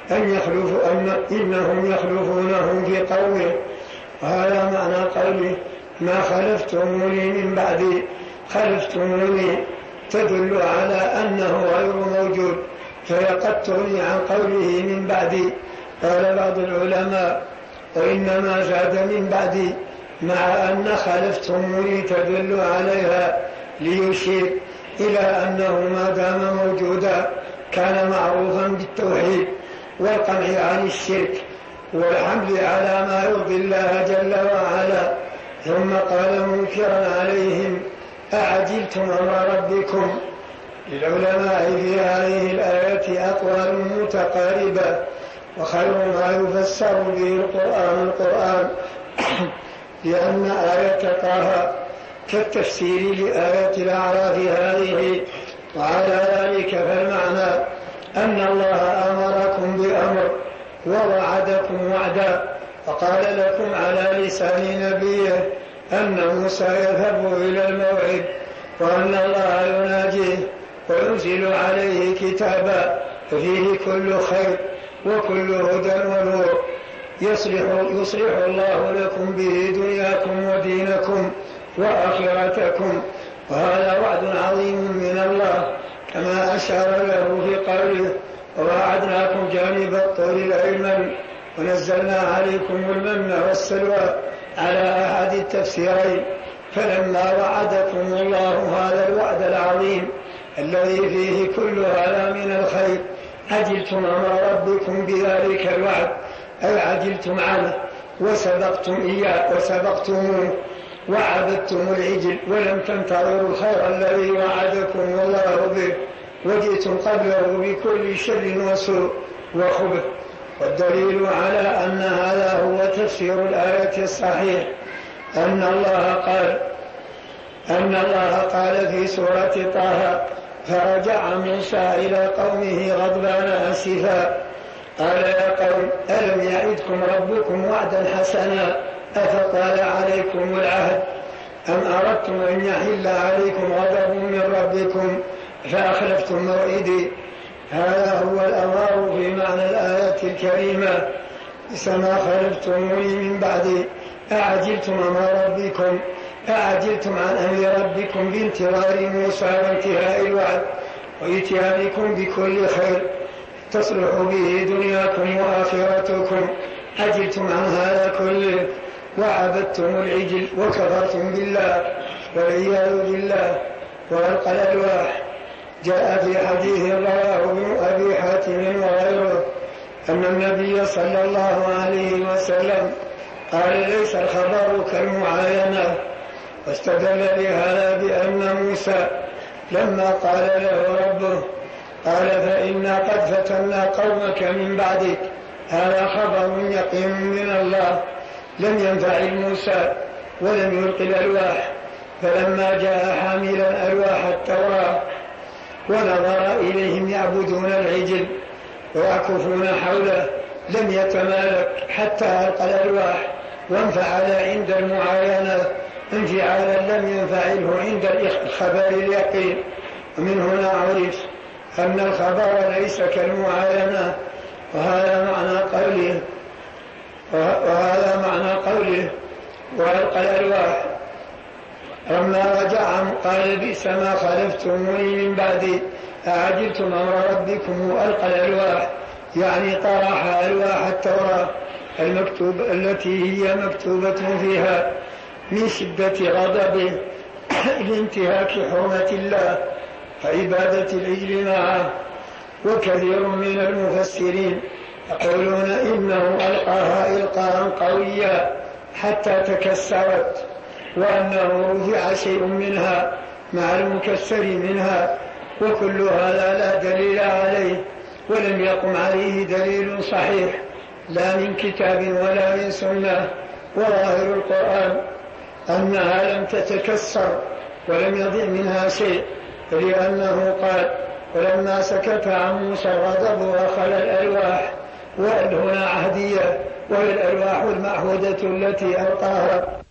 إنهم يخلفونهم في قومه. وهذا معنى قوله ما خلفتموني من بعدي. خلفتموني تدل على أنه غير موجود، فهي قد تغني عن قوله من بعدي. قال بعض العلماء وإنما زاد من بعدي، مع أن خلفتموني تدل عليها ليشير إلى أنه ما دام موجودا كان معروفا بالتوحيد والقمع عن الشرك والحمل على ما يرضي الله جل وعلا. ثم قال منكرا عليهم أعجلتم أمر ربكم. للعلماء في هذه الآية أقوال متقاربة، وخير ما يفسر به القرآن لأن آية طه كالتفسير لآية الأعراف هذه. وعلى ذلك فالمعنى أن الله أمركم بأمر ووعدكم وعدا، وقال لكم على لسان نبيه أن موسى يذهب إلى الموعد، وأن الله يناجيه وينزل عليه كتابا فيه كل خير وكل هدى ونور، يصلح الله لكم به دنياكم ودينكم وآخرتكم. وهذا وعد عظيم من الله، كما أشار له في قوله وواعدناكم جانب الطور الأيمن ونزلنا عليكم المن والسلوى على أحد التفسيرين. فلما وعدكم الله هذا الوعد العظيم الذي فيه كل هذا من الخير عجلتم أمر ربكم بذلك الوعد، أي عجلتم عنه وسبقتم إياه وسبقتموه وعبدتم العجل ولم تنتظروا الخير الذي وعدكم الله به، وجئتم قبله بكل شر وسوء وخبث. والدليل على أن هذا هو تفسير الآية الصحيح أن الله قال في سورة طه فرجع موسى إلى قومه غضبان أسفا قال يا قوم ألم يعدكم ربكم وعدا حسنا أفطال عليكم العهد أم أردتم أن يحل عليكم غضب من ربكم فأخلفتم موعدي. هذا هو الأمر في معنى الآية الكريمة كما خلفتموني من بعدي أعجلتم أمر ربكم، أعجلتم عن أمر ربكم بانتظار موسى وانتهاء الوعد وإتيانكم بكل خير تصلح به دنياكم وآخرتكم عجلتم عن هذا كله وعبدتم العجل وكفرتم بالله والعياذ بالله وألقى الألواح. جاء في حديث رواه ابن أبي حاتم وغيره أن النبي صلى الله عليه وسلم قال ليس الخبر كالمعاينة، واستدل بهذا بأن موسى لما قال له ربه قال فإنا قد فتنا قومك من بعدك، هذا خبر يقين من الله لم ينفع موسى ولم يلق الألواح. فلما جاء حاملا ألواح التوراة ونظر إليهم يعبدون العجل ويعكفون حوله لم يتمالك حتى ألقى الألواح، وانفعل عند المعاينة انفعالا لم ينفعله عند الخبر اليقين. ومن هنا عرف أن الخبر ليس كالمعاينة، وهذا معنى قوله وألقى الألواح. لما رجع قال بئس ما خلفتموني من بعدي أعجلتم أمر ربكم وألقى الألواح، يعني طرح ألواح التوراة التي هي مكتوبة فيها من شدة غضبه لانتهاك حرمة الله وعبادة العجل معه. وكثير من المفسرين يقولون إنه ألقاها إلقاء قويا حتى تكسرت، وأنه رفع شيء منها مع المكسر منها، وكل هذا لا دليل عليه ولم يقم عليه دليل صحيح لا من كتاب ولا من سنة. وظاهر القرآن أنها لم تتكسر ولم يضع منها شيء، لأنه قال ولما سكت عن موسى الغضب وأخذ الألواح، وهنا عهدية وهي الألواح المعهودة التي ألقاها.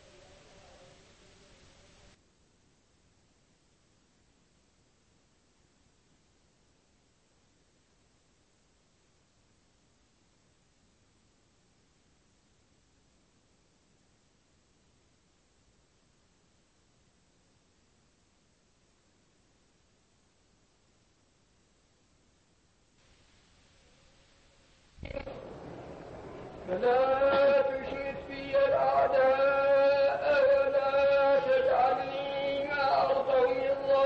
فلا تشمت في الأعداء ولا تجعلني مع القوم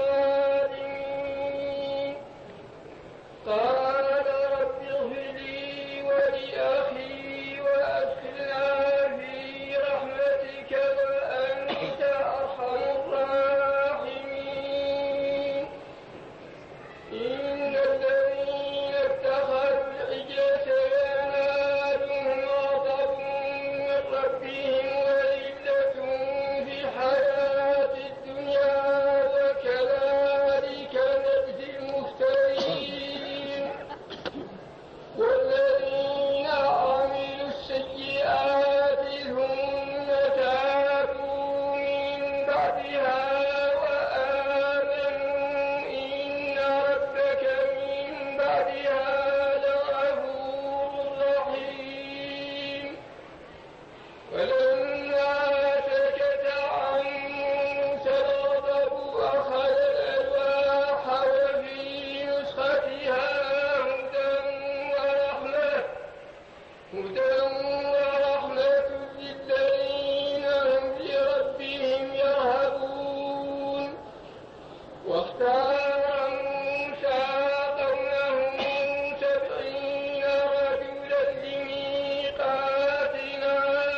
الظالمين. قال رب اغفر لي ولأخي وأدخلنا في رحمتك وأنت أرحم الراحمين. إن الذين اتخذوا العجل سينالهم غضب من ربهم وذلة في الحياة الدنيا وكذلك نجزي المفترين. والذين عملوا السيئات ثم تابوا من بعدها وآمنوا إن ربك من بعدها لغفور رحيم. ولما سكت عن موسى الغضب أخذ الألواح وفي نسختها هدى ورحمة للذين هم بربهم يرهبون. واختار موسى قومه 70 رجلا لميقاتنا،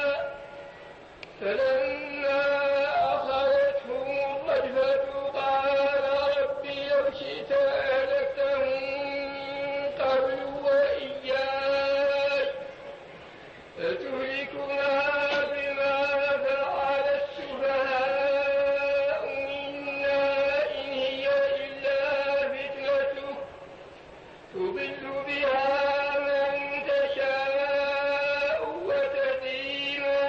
فلما أخذتهم الرجفة قال رب لو شئت أهلكتهم من قبل وإياي أتهلكنا بما فعل السفهاء منا إن هي إلا فتنتك تضل بها من تشاء وتهدي من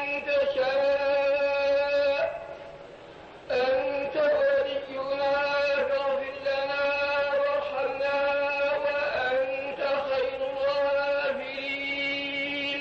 تشاء أنت ولينا فاغفر لنا وارحمنا وأنت خير الغافرين.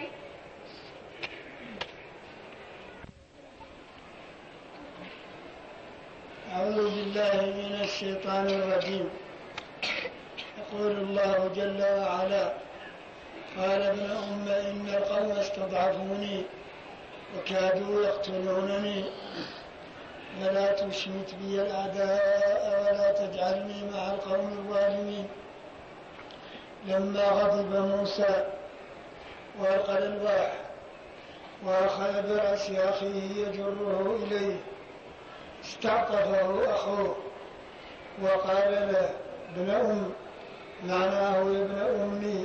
أعوذ بالله من الشيطان الرجيم. يقول الله جل وعلا قال ابن أم إن القوم استضعفوني وكادوا يقتلونني فلا تشمت بي الأعداء ولا تجعلني مع القوم الظالمين. لما غضب موسى وألقى الألواح وأخذ برأس أخيه يجره إليه استعطفه أخوه وقال له ابن أم، معناه يا ابن أمي،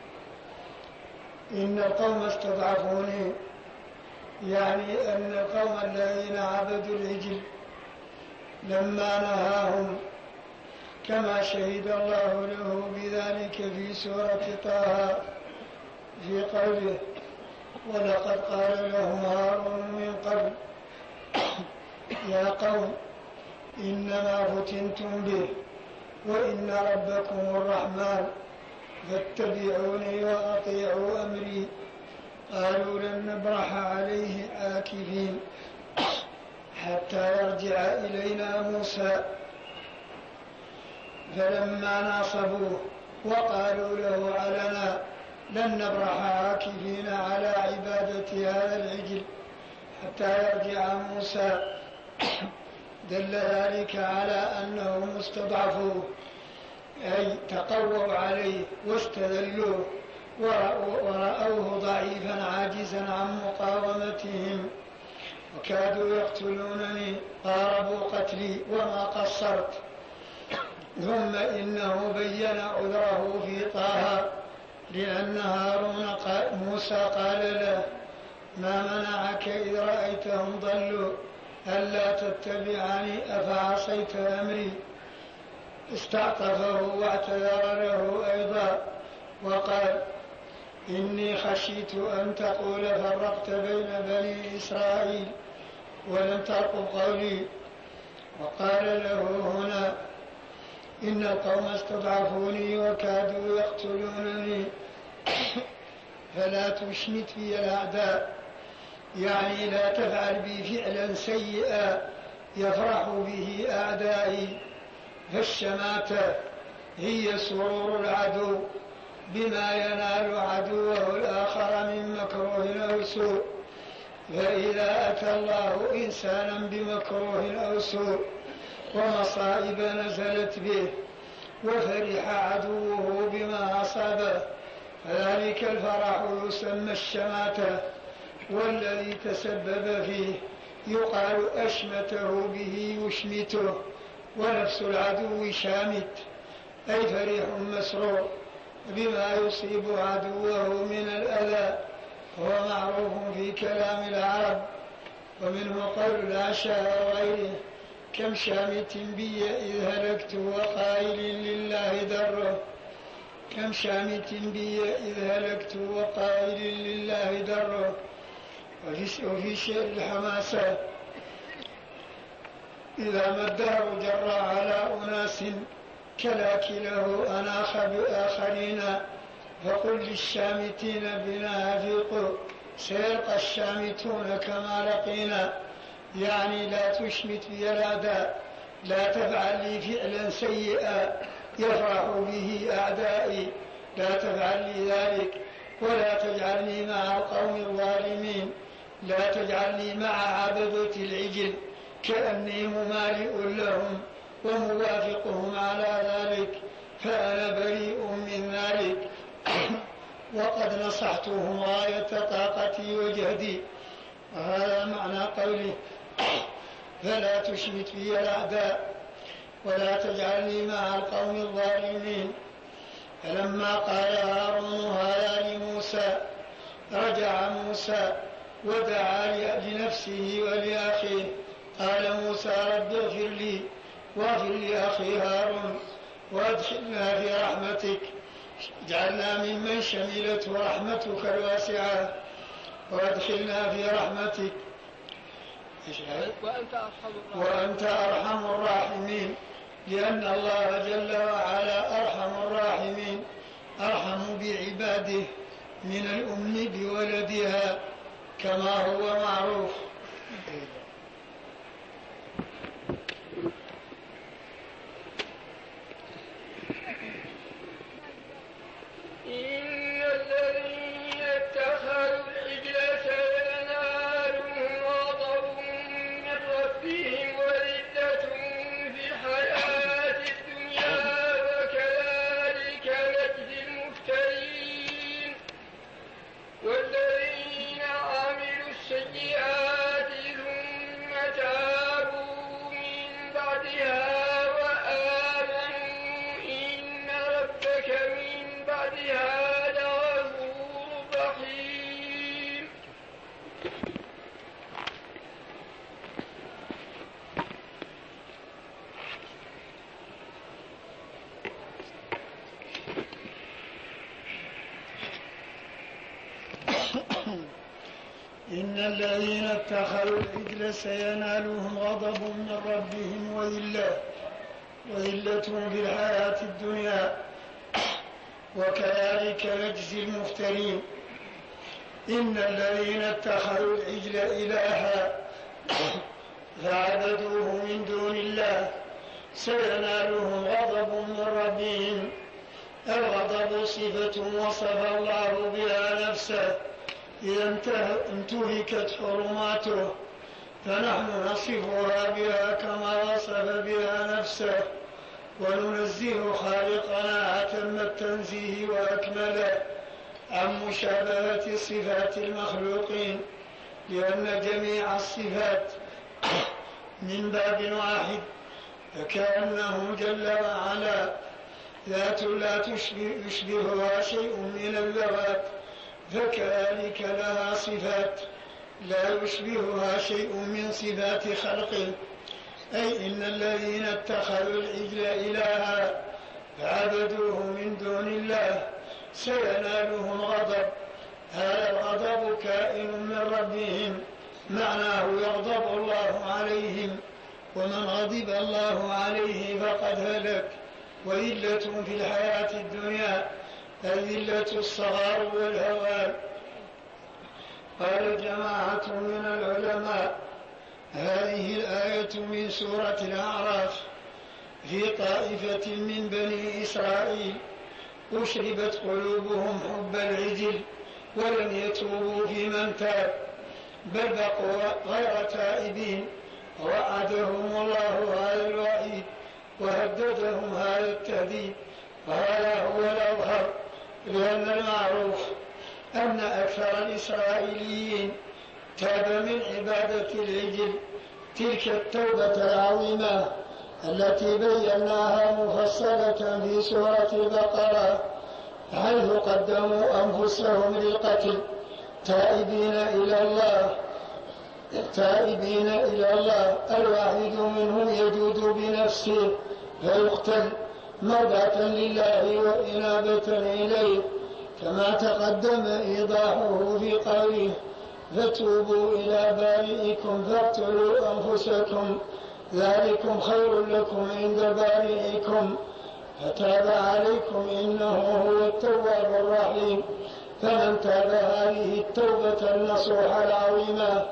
إن القوم استضعفوني، يعني أن القوم الذين عبدوا العجل لما نهاهم، كما شهد الله له بذلك في سورة طه في قوله ولقد قال لهم هارون من قبل يا قوم إنما فتنتم به وإن ربكم الرحمن فاتبعوني وأطيعوا أمري. قالوا لن نبرح عليه عاكفين حتى يرجع إلينا موسى. فلما ناصبوه وقالوا له علنا لن نبرح عاكفين على عبادة هذا العجل حتى يرجع موسى، دل ذلك على أنهم استضعفوه، أي تقووا عليه واستذلوه ورأوه ضعيفا عاجزا عن مقاومتهم وكادوا يقتلونني، قاربوا قتلي وما قصرت. ثم إنه بين عذره في طه لأن هارون موسى قال له ما منعك إذ رأيتهم ضلوا ألا تتبعني أفعصيت أمري. استعطفه واعتذر له أيضا وقال إني خشيت أن تقول فرقت بين بني إسرائيل ولم ترقب قولي. وقال له هنا إن القوم استضعفوني وكادوا يقتلونني فلا تشمت بي الأعداء، يعني لا تفعل بي فعلا سيئا يفرح به أعدائي. فالشماتة هي سرور العدو بما ينال عدوه الآخر من مكروه أو سوء، فإذا أتى الله إنسانا بمكروه أو سوء ومصائب نزلت به وفرح عدوه بما أصابه فذلك الفرح يسمى الشماتة، والذي تسبب فيه يقال أشمته به يشمته. ونفس العدو شامت أي فرح مسرور بما يصيب عدوه من الأذى، هو معروف في كلام العرب، ومنه قول العشاء وغيره كم شامت بي إذ هلكت وقائل لله دره، كم شامت بي إذ هلكت وقائل لله دره. وفي شعر الحماسة إذا ما الدهر جر على أناس كلاكله أناخ بآخرين فقل للشامتين بنا هفيق سيلقى الشامتون كما لقينا، يعني لا تشمت بي الأعداء، لا تفعل لي فعلا سيئا يفرح به أعدائي، لا تفعل لي ذلك، ولا تجعلني مع القوم الظالمين، لا تجعلني مع عبدة العجل كأني ممالئ لهم وموافقهم على ذلك، فأنا بريء من ذلك وقد نصحتهم غاية طاقتي وجهدي. وهذا معنى قوله فلا تشمت بي الأعداء ولا تجعلني مع القوم الظالمين. فلما قال هارون هذا لموسى رجع موسى ودعا لنفسه ولأخيه، قال موسى رب اغفر لي واغفر لأخي هارون وادخلنا في رحمتك، اجعلنا ممن شملته رحمتك الواسعة وادخلنا في رحمتك وأنت أرحم الراحمين، لأن الله جل وعلا أرحم الراحمين، أرحم بعباده من الأم بولدها كما هو معروف. إن الذين الذين اتخذوا العجل سينالهم غضب من ربهم وذلة في الحياة الدنيا وكذلك نجزي المفترين. إن الذين اتخذوا العجل إلها فعبدوه من دون الله سينالهم غضب من ربهم. الغضب صفة وصف الله بها نفسه إذا انتهكت حرماته، فنحن نصفها بها كما وصف بها نفسه، وننزه خالقنا أتم التنزيه وأكمله عن مشابهة صفات المخلوقين، لأن جميع الصفات من باب واحد، فكأنه جل وعلا ذات لا يشبهها شيء من اللغات، فكذلك لها صفات لا يشبهها شيء من صفات خلقه. أي إن الذين اتخذوا العجل إلها فعبدوه من دون الله سينالهم غضب. هذا الغضب كائن من ربهم، معناه يغضب الله عليهم، ومن غضب الله عليه فقد هلك. وذلة في الحياة الدنيا الذلة الصغار والهوان. قال جماعة من العلماء هذه الآية من سورة الأعراف في طائفة من بني إسرائيل أشربت قلوبهم حب العجل ولم يتوبوا في من تاب، بل بقوا غير تائبين، وعدهم الله هذا الوعيد وهددهم هذا التهديد. وهذا هو الأظهر، لأن المعروف أن أكثر الإسرائيليين تاب من عبادة العجل. تلك التوبة العظيمة التي بيناها مفصلة في سورة البقرة، حيث قدموا أنفسهم للقتل تائبين إلى الله. الواحد منهم يجود بنفسه فيقتل مرضاة لله وإنابة إليه، كما تقدم إيضاحه في قوله فتوبوا إلى بارئكم فاقتلوا أنفسكم ذلكم خير لكم عند بارئكم فتاب عليكم إنه هو التواب الرحيم. فمن تاب هذه التوبة النصوح العظيمة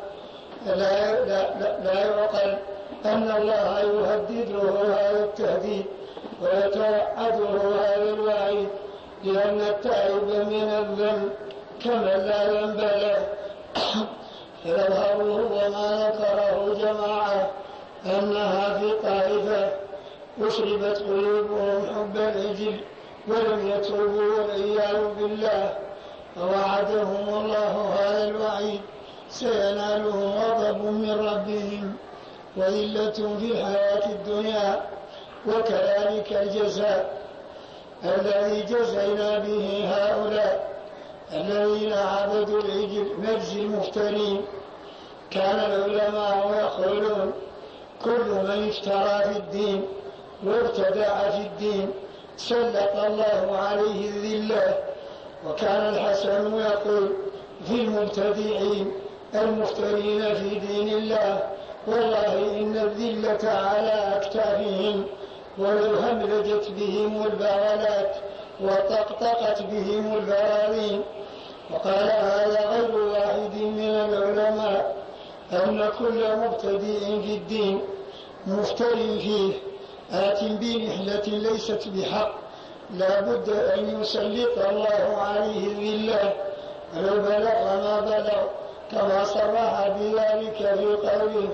لا يعقل أن الله يهدده هذا التهديد ويتوعده هذا الوعيد، لأن التائب من الذنب كمن لا ذنب له. فالأظهر وما ذكره جماعة أنها في طائفة أشربت قلوبهم حب العجل ولم يتوبوا والعياذ بالله، ووعدهم الله هذا الوعيد سينالهم غضب من ربهم وذلة في الحياة الدنيا وكذلك الجزاء الذي جزينا به هؤلاء الذين عبدوا العجل نجزي المفترين. كان العلماء يقولون كل من افترى في الدين وابتدع في الدين سلط الله عليه الذلة. وكان الحسن يقول في المبتدعين المفترين في دين الله والله إن الذلة على أكتافهم ولو هملجت بهم البغلات وطقطقت بهم البراذين. وقال هذا غير واحد من العلماء أن كل مبتدئ في الدين مفتر فيه آت بنحلة ليست بحق لا بد أن يسلط الله عليه الذلة ولو بلغ ما بلغ، كما صرح بذلك في قوله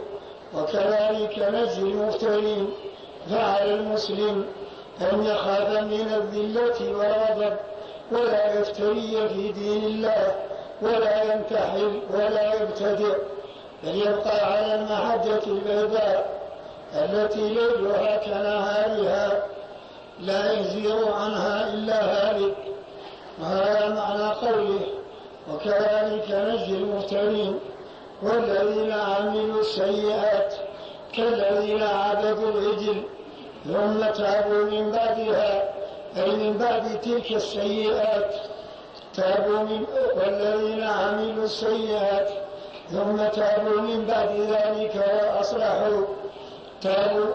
وكذلك نجزي المفترين. فعلى المسلم أن يخاف من الذلة والغضب ولا يفتري في دين الله ولا ينتحل ولا يبتدع، بل يبقى على المحجة البيضاء التي ليلها كنهارها لا يزيغ عنها إلا هالك. وهذا معنى قوله وكذلك نجزي المفترين. والذين عملوا السيئات كالذين عبدوا العجل ثم تابوا من بعدها أي من بعد تلك السيئات والذين عملوا السيئات ثم تابوا من بعد ذلك وأصلحوا تابوا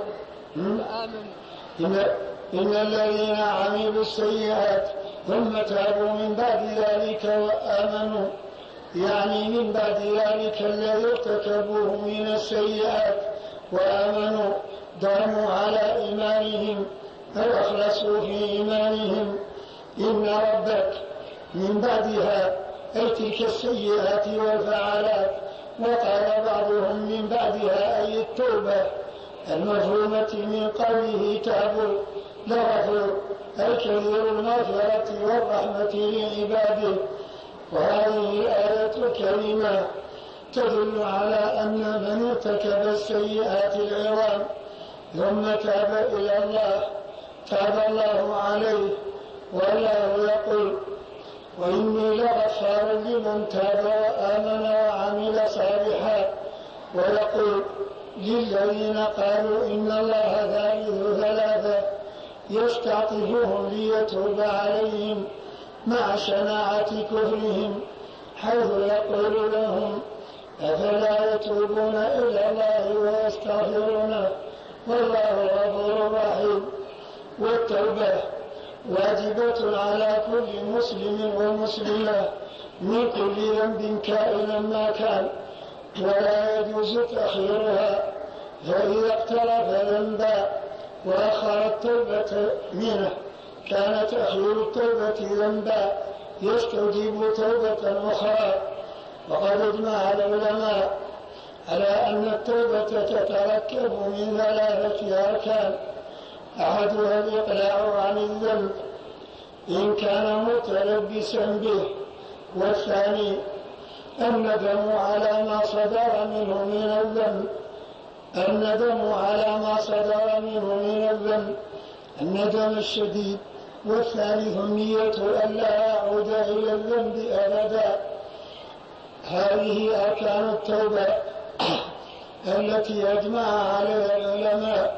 إن الذين عملوا السيئات ثم تابوا من بعد ذلك وآمنوا، يعني من بعد ذلك الذي ارتكبوه من السيئات وآمنوا داموا على إيمانهم أو أخلصوا في إيمانهم، إن ربك من بعدها أي تلك السيئات والفعالات. وقال بعضهم من بعدها أي التوبة المفهومة من قوله تابوا لغفر أي كثير المغفرة والرحمة لعباده. وهذه الآية الكريمة تدل على أن من ارتكب السيئات العظام ثم تاب إلى الله تاب الله عليه. والله يقول وإني لغفار لمن تاب وآمن وعمل صالحا. ويقول للذين قالوا إن الله ثالث ثلاثة يستعطفهم ليتوب عليهم مع شناعة كفرهم، حيث يقول لهم أفلا يتوبون إلى الله ويستغفرونه والله غفور رحيم. والتوبة واجبة على كل مسلم ومسلمة من كل ذنب كائنا ما كان، ولا يجوز تأخيرها، فإذا اقترف ذنبا وأخر التوبة منه كان تأخير التوبة ذنبا يستوجب توبة أخرى. وقد اجمع العلماء على أن التوبة تتركب من 3 أركان، أحدها الإقلاع عن الذنب إن كان متلبسا به، والثاني الندم على ما صدر منه من الذنب الندم الشديد، والثالث النية ألا يعود إلى الذنب أبدا. هذه أركان التوبة التي أجمع عليها العلماء،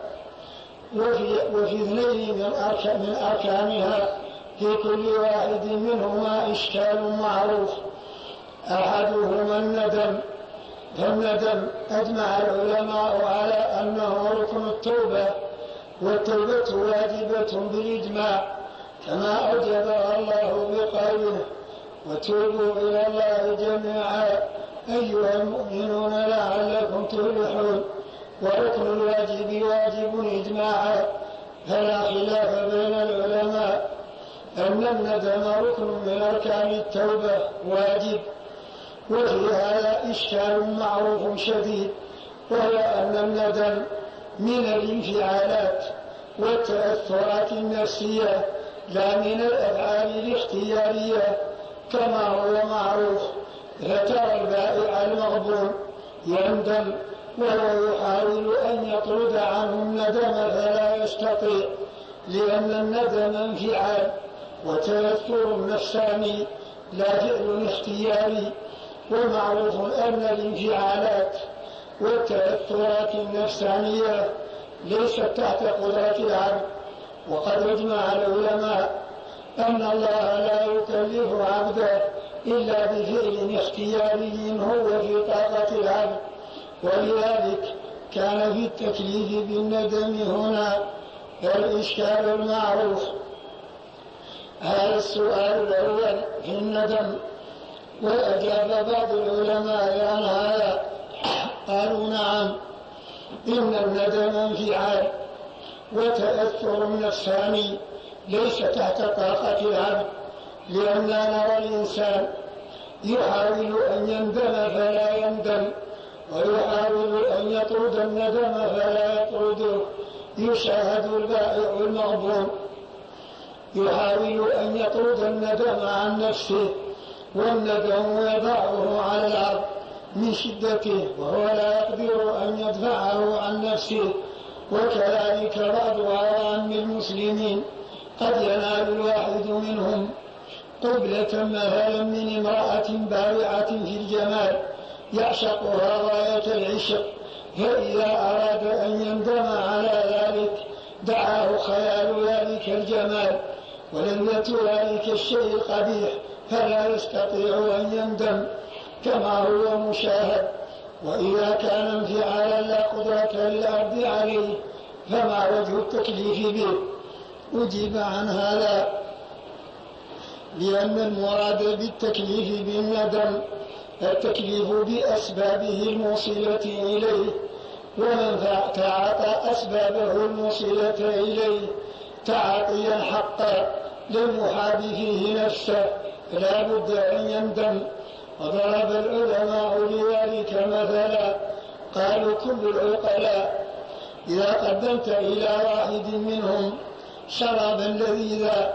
وفي 2 من أركانها في كل واحد منهما إشكال معروف. أحدهما الندم، فالندم أجمع العلماء على أنه ركن التوبة، والتوبة واجبة بالإجماع كما أوجبها الله بقوله وتوبوا إلى الله جميعا أيها المؤمنون لعلكم تفلحون. وركن الواجب واجب إجماعا، فلا خلاف بين العلماء أن الندم ركن من أركان التوبة واجب. وفي هذا إشكال معروف شديد، وهو أن الندم من الانفعالات والتأثرات النفسية لا من الأفعال الاختيارية كما هو معروف. فترى البائع المغبون يندم وهو يحاول أن يطرد عنه الندم فلا يستطيع، لأن الندم انفعال وتأثر نفساني لا فعل اختياري. ومعروف أن الانفعالات والتأثرات النفسانية ليست تحت قدرة العبد. وقد اجمع العلماء أن الله لا يكلف عبده إلا بفعل اختياري هو في طاقة العبد، ولذلك كان في التكليف بالندم هنا الإشكال المعروف. هذا السؤال الأول في الندم، وأجاب بعض العلماء عن هذا قالوا نعم، إن الندم انفعال وتأثر نفساني ليس تحت طاقة العبد، لأننا نرى الإنسان يحاول أن يندم فلا يندم، ويحاول أن يطرد الندم فلا يطرده. يشاهد البائع المغبون يحاول أن يطرد الندم عن نفسه، والندم يضعه على العبد من شدته وهو لا يقدر أن يدفعه عن نفسه. وكذلك بعض عوام المسلمين قد ينال الواحد منهم قبلة مثلا من امرأة بارعة في الجمال يعشقها غاية العشق، فإذا أراد أن يندم على ذلك دعاه خيال ذلك الجمال ولذة ذلك الشيء القبيح، فلا يستطيع أن يندم. كما هو مشاهد. وإذا كان انفعالا لا قدرة للعبد عليه فما وجه التكليف به؟ أجيب عن هذا لأن المراد بالتكليف بالندم التكليف بأسبابه الموصلة إليه، ومن تعاطى أسبابه الموصلة إليه تعاطيا حقا للمحاب فيه نفسه لا بد أن يندم. وضرب العلماء لذلك مثلا قالوا كل العقلاء إذا قدمت إلى واحد منهم شرابا لذيذا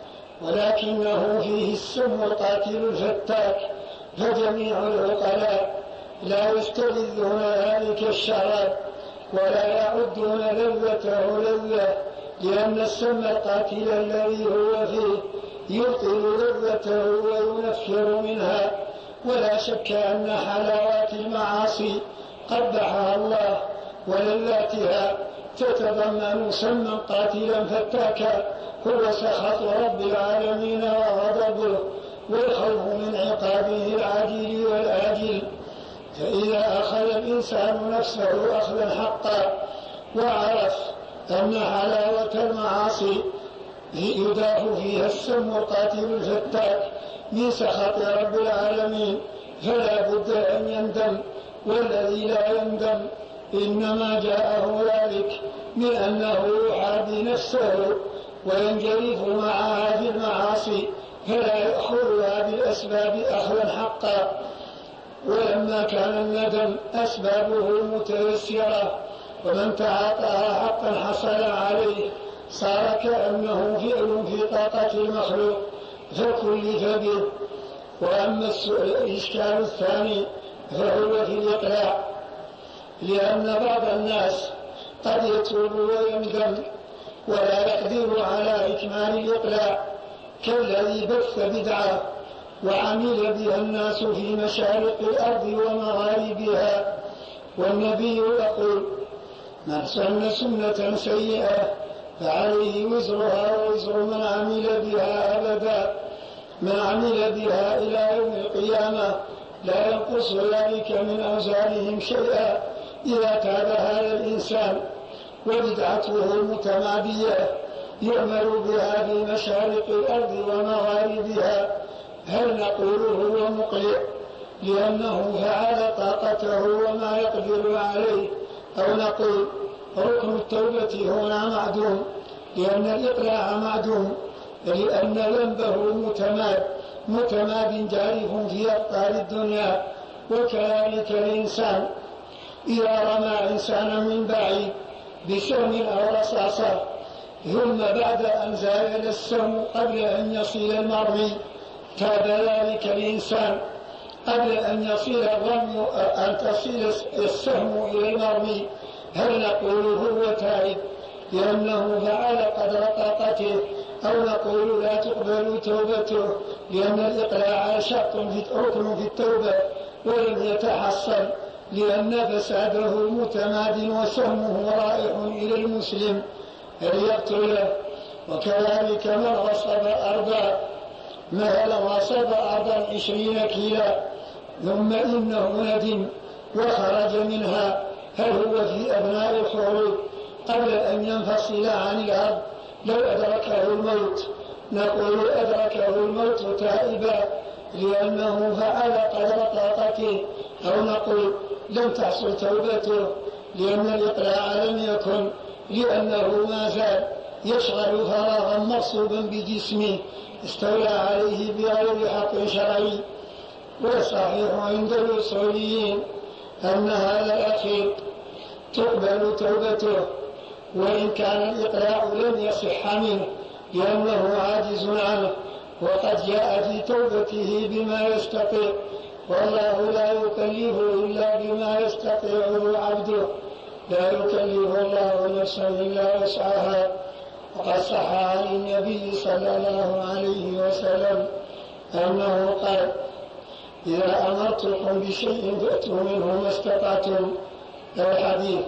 ولكنه فيه السم القاتل الفتاك فجميع العقلاء لا يستلذون ذلك الشراب ولا يعدون لذته لذة، لأن السم القاتل الذي هو فيه يبطل لذته وينفر منها. ولا شك أن حلاوات المعاصي قبحها الله ولذاتها تتضمن سما قاتلا فتاكا هو سخط رب العالمين وغضبه والخوف من عقابه العاجل والآجل. فإذا أخذ الإنسان نفسه أخذا حقا وعرف أن حلاوة المعاصي يداف فيها السم القاتل الفتاك من سخط رب العالمين فلا بد أن يندم، والذي لا يندم إنما جاءه ذلك من أنه يحابي نفسه وينجرف معها في المعاصي فلا يأخذها بالأسباب أخذا حقا. ولما كان الندم أسبابه متيسرة ومن تعاطاها حقا حصل عليه صار كأنه فعل في طاقة المخلوق فكلف به. وأما الإشكال الثاني فهو في الإقلاع، لأن بعض الناس قد يتوب ويندم ولا يقدر على إكمال الإقلاع كالذي بث بدعة وعمل بها الناس في مشارق الأرض ومغاربها. والنبي يقول من سن سنة سيئة فعليه وزرها ووزر من عمل بها أبدا، من عمل بها إلى يوم القيامة لا ينقص ذلك من أوزارهم شيئا إذا تاب هذا الإنسان. وبدعته المتمادية يعمل بها في مشارق الأرض ومغاربها هل نقول هو مقلع لأنه فعل طاقته وما يقدر عليه، أو نقول ركن التوبة هنا معدوم لأن الإقلاع معدوم، لأن ذنبه متماد جارف في أقطار الدنيا. وكذلك الإنسان إذا رمى إنسانا من بعيد بسهم أو رصاصة ثم بعد أن زال السهم قبل أن يصل المرمي تاب ذلك الإنسان قبل أن يصل الرمي أن تصل السهم إلى المرمي هل نقول هو تائب لأنه فعل قدر طاقته، أو نقول لا تقبل توبته لأن الإقلاع شرط ركن في التوبة ولم يتحصل لأن فساده متماد وسهمه رائح إلى المسلم هل يقتله. وكذلك من غصب أرضا مثلا غصب أرضا 20 كيلا ثم إنه ندم وخرج منها هل هو في أثناء الخروج قبل أن ينفصل عن الأرض لو أدركه الموت نقول أدركه الموت تائبا لأنه فعل قدر طاقته، أو نقول لم تحصل توبته لأن الإقلاع لم يكن لأنه ما زال يشغل فراغا مصوبا بجسمه استولى عليه بغير حق شرعي. والصحيح عند الأصوليين أن هذا الأخير تقبل توبته وإن كان الإقلاع لم يصح منه لأنه عاجز عنه وقد جاء في توبته بما يستطيع، والله لا يكلف إلا بما يستطيعه عبده، لا يكلف الله نفسا إلا وسعها. وقد صح عن النبي صلى الله عليه وسلم أنه قال إذا أمرتكم بشيء فأتوا منه ما استطعتم الحديث.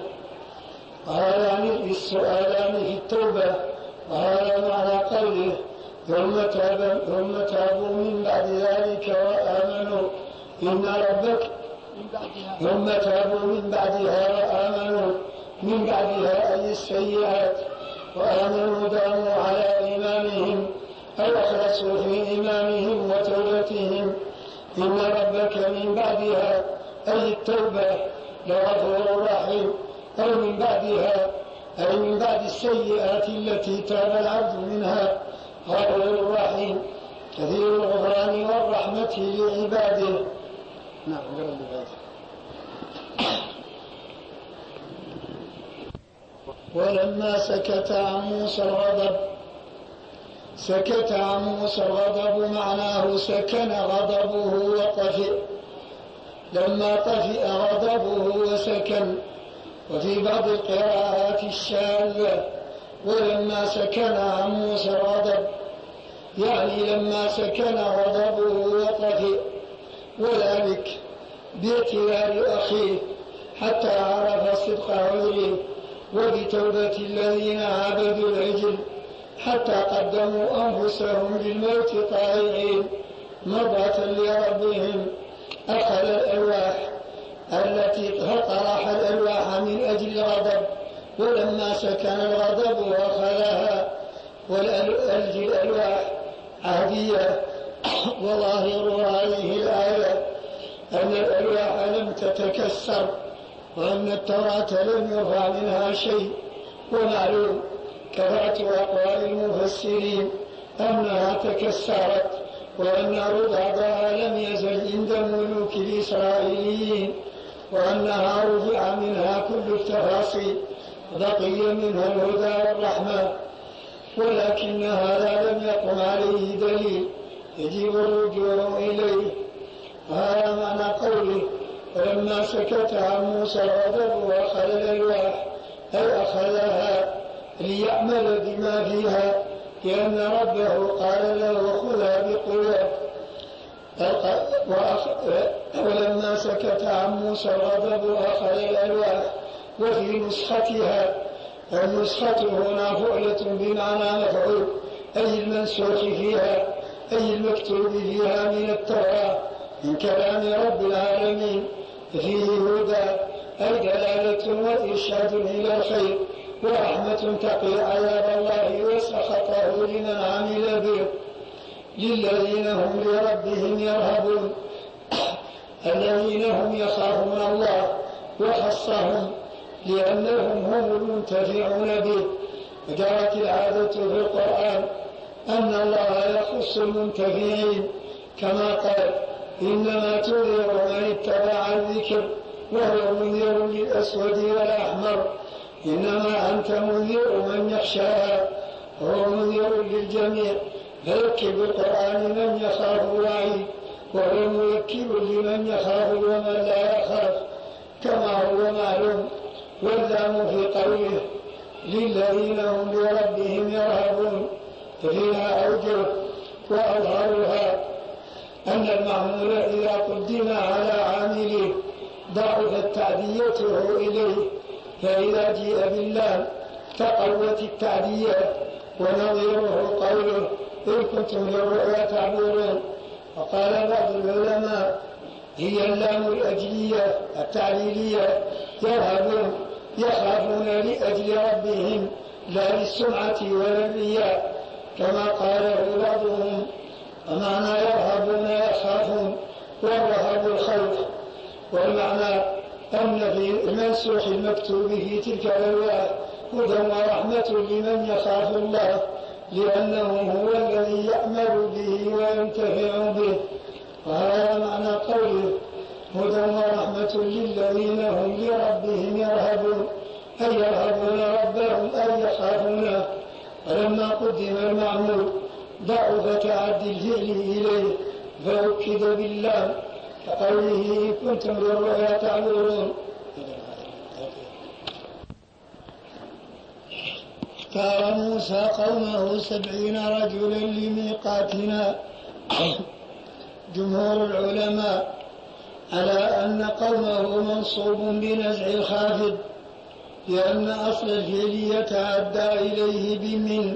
وهذان بالسؤالان في التوبة، وهذا معنى قوله ثم تابوا من بعد ذلك وآمنوا إن ربك ثم تابوا من بعدها وآمنوا من بعدها أي السيئات وآمنوا داموا على إيمانهم أي أخلصوا في إيمانهم وتوبتهم إن ربك من بعدها أي التوبة لغفور رحيم أي من بعدها أي من بعد السيئات التي تاب العبد منها غفور رحيم كثير الغفران والرحمة لعباده. نعم ولما سكت عن موسى الغضب معناه سكن غضبه وطفئ لما طفئ غضبه وسكن. وفي بعض القراءات الشاذة ولما سكن عن موسى الغضب يعني لما سكن غضبه وطفئ وذلك باعتذار أخيه حتى عرف صدق عذره وبتوبة الذين عبدوا العجل حتى قدموا أنفسهم للموت طائعين مرضاة لربهم. أخذ الألواح التي طرح الألواح من أجل الغضب ولما سكن الغضب أخذها والألواح عادية. وظاهر هذه الآية أن الألواح لم تتكسر وأن التوراة لم يرفع منها شيء. ومعلوم كثرة أقوال المفسرين أنها تكسرت وأن بعضها لم يزل عند ملوك الإسرائيليين وأنها رفع منها كل التفاصيل بقي منها الهدى والرحمة ولكن هذا لم يقم عليه دليل يجب الرجوع إليه. هذا معنى قوله ولما سكت عن موسى الغضب وأخذ الألواح أي أخذها ليعمل بما فيها لأن ربه قال له خذها بقوة. ولما سكت عن موسى الغضب وأخذ الألواح. وفي نسختها النسخة هنا فعلة بمعنى مفعول أي المنسوخ فيها أي المكتوب فيها من التوراة من كلام رب العالمين فيه هدى أي دلالة وإرشاد إلى الخير ورحمة تقي عذاب الله وسخطه لمن عمل به للذين هم لربهم يرهبون الذين هم يخافون الله وخصهم لأنهم هم المنتفعون به. وجرت العادة في القرآن أن الله يخص المنتفعين كما قال إنما تنذر من اتبع الذكر وهو منذر للأسود والأحمر إنما أنت منذر من يخشاها وهو منذر للجميع فذكر بالقرآن من يخاف الوعيد وهو مذكر لمن يخاف ومن لا يخاف كما هو معلوم. واللام في قوله للذين هم لربهم يرهبون ففيها أوجه وأظهرها أن المعمول إذا قدم على عامله ضعفت تعديته إليه فإذا جيء بالله تقوت التعدية. ونظيره قوله إن كنتم للرؤيا تعبرون. وقال بعض العلماء هي اللام الأجلية التعليلية يرهبون يخافون لأجل ربهم لا للسمعة ولا الرياء كما قاله بعضهم. ومعنى يرهبون يخافون والرهب الخوف. والمعنى أن في المنسوخ المكتوب في تلك الألواح هدى ورحمة لمن يخاف الله لأنه هو الذي يعمل به وينتفع به. وهذا معنى قوله هدى ورحمة للذين هم لربهم يرهبون أي يرهبون ربهم أي يخافونه. ولما قدم المعمول ضعف تعدي الفعل إليه فأكد بالله كقوله إن كنتم للرؤيا تعبرون. اختار موسى قومه 70 رجلا لميقاتنا. جمهور العلماء على أن قومه منصوب بنزع الخافض لأن أصل الفعل يتعدى إليه بمن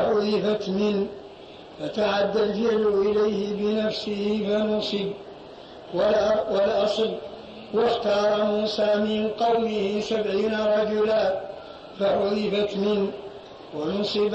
فحذفت من فتعدى الفعل إليه بنفسه فنصب والأصل. واختار موسى من قومه 70 رجلا فحذفت منه ونصب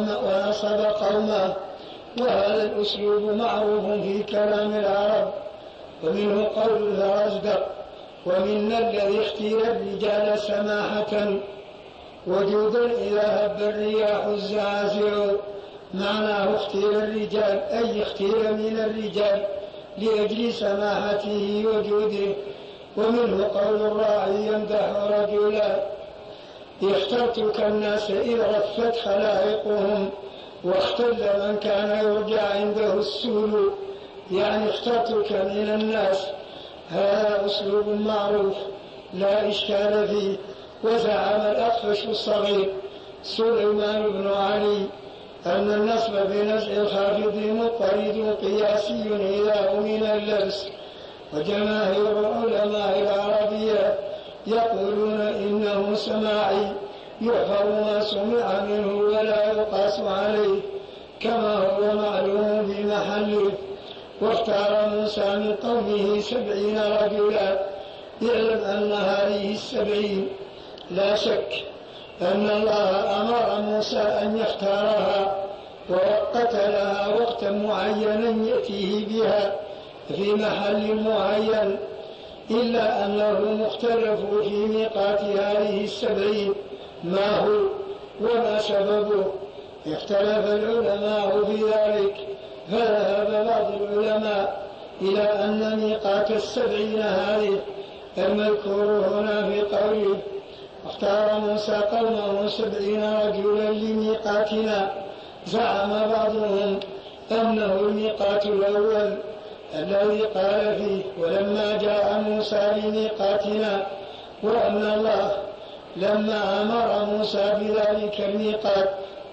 قومه. وهذا الأسلوب معروف في كلام العرب، ومنه قول الرزدق: ومنا الذي اختير الرجال سماحة وجودا إذا هب الرياح الزعازع. معناه اختير الرجال أي اختير من الرجال لأجل سماحته وجوده. ومنه قول الراعي يمدح رجلا: اخترتك الناس إذ رفت خلائقهم واختل من كان يرجى عنده السول. يعني اخترتك من الناس. هذا أسلوب معروف لا إشكال فيه. وزعم الأخفش الصغير سليمان بن علي أن النصب بنزع الخافض مضطرد قياسي إذا أمن اللبس. وجماهير علماء العربية يقولون إنه سماعي يحفظ ما سمع منه ولا يقاس عليه كما هو معلوم بمحله. واختار موسى من قومه 70 رجلا. اعلم أن هذه 70 لا شك أن الله أمر موسى أن يختارها ووقت لها وقتا معينا يأتيه بها في محل معين، إلا أنه مختلف في ميقات هذه 70 ما هو وما سببه. اختلف العلماء في ذلك، فذهب بعض العلماء إلى أن ميقات 70 هذه المذكور هنا في قوله: اختار موسى قومه 70 رجلا لميقاتنا. زعم بعضهم أنه الميقات الأول الذي قال فيه: ولما جاء موسى لميقاتنا، وأن الله لما أمر موسى بذلك الميقات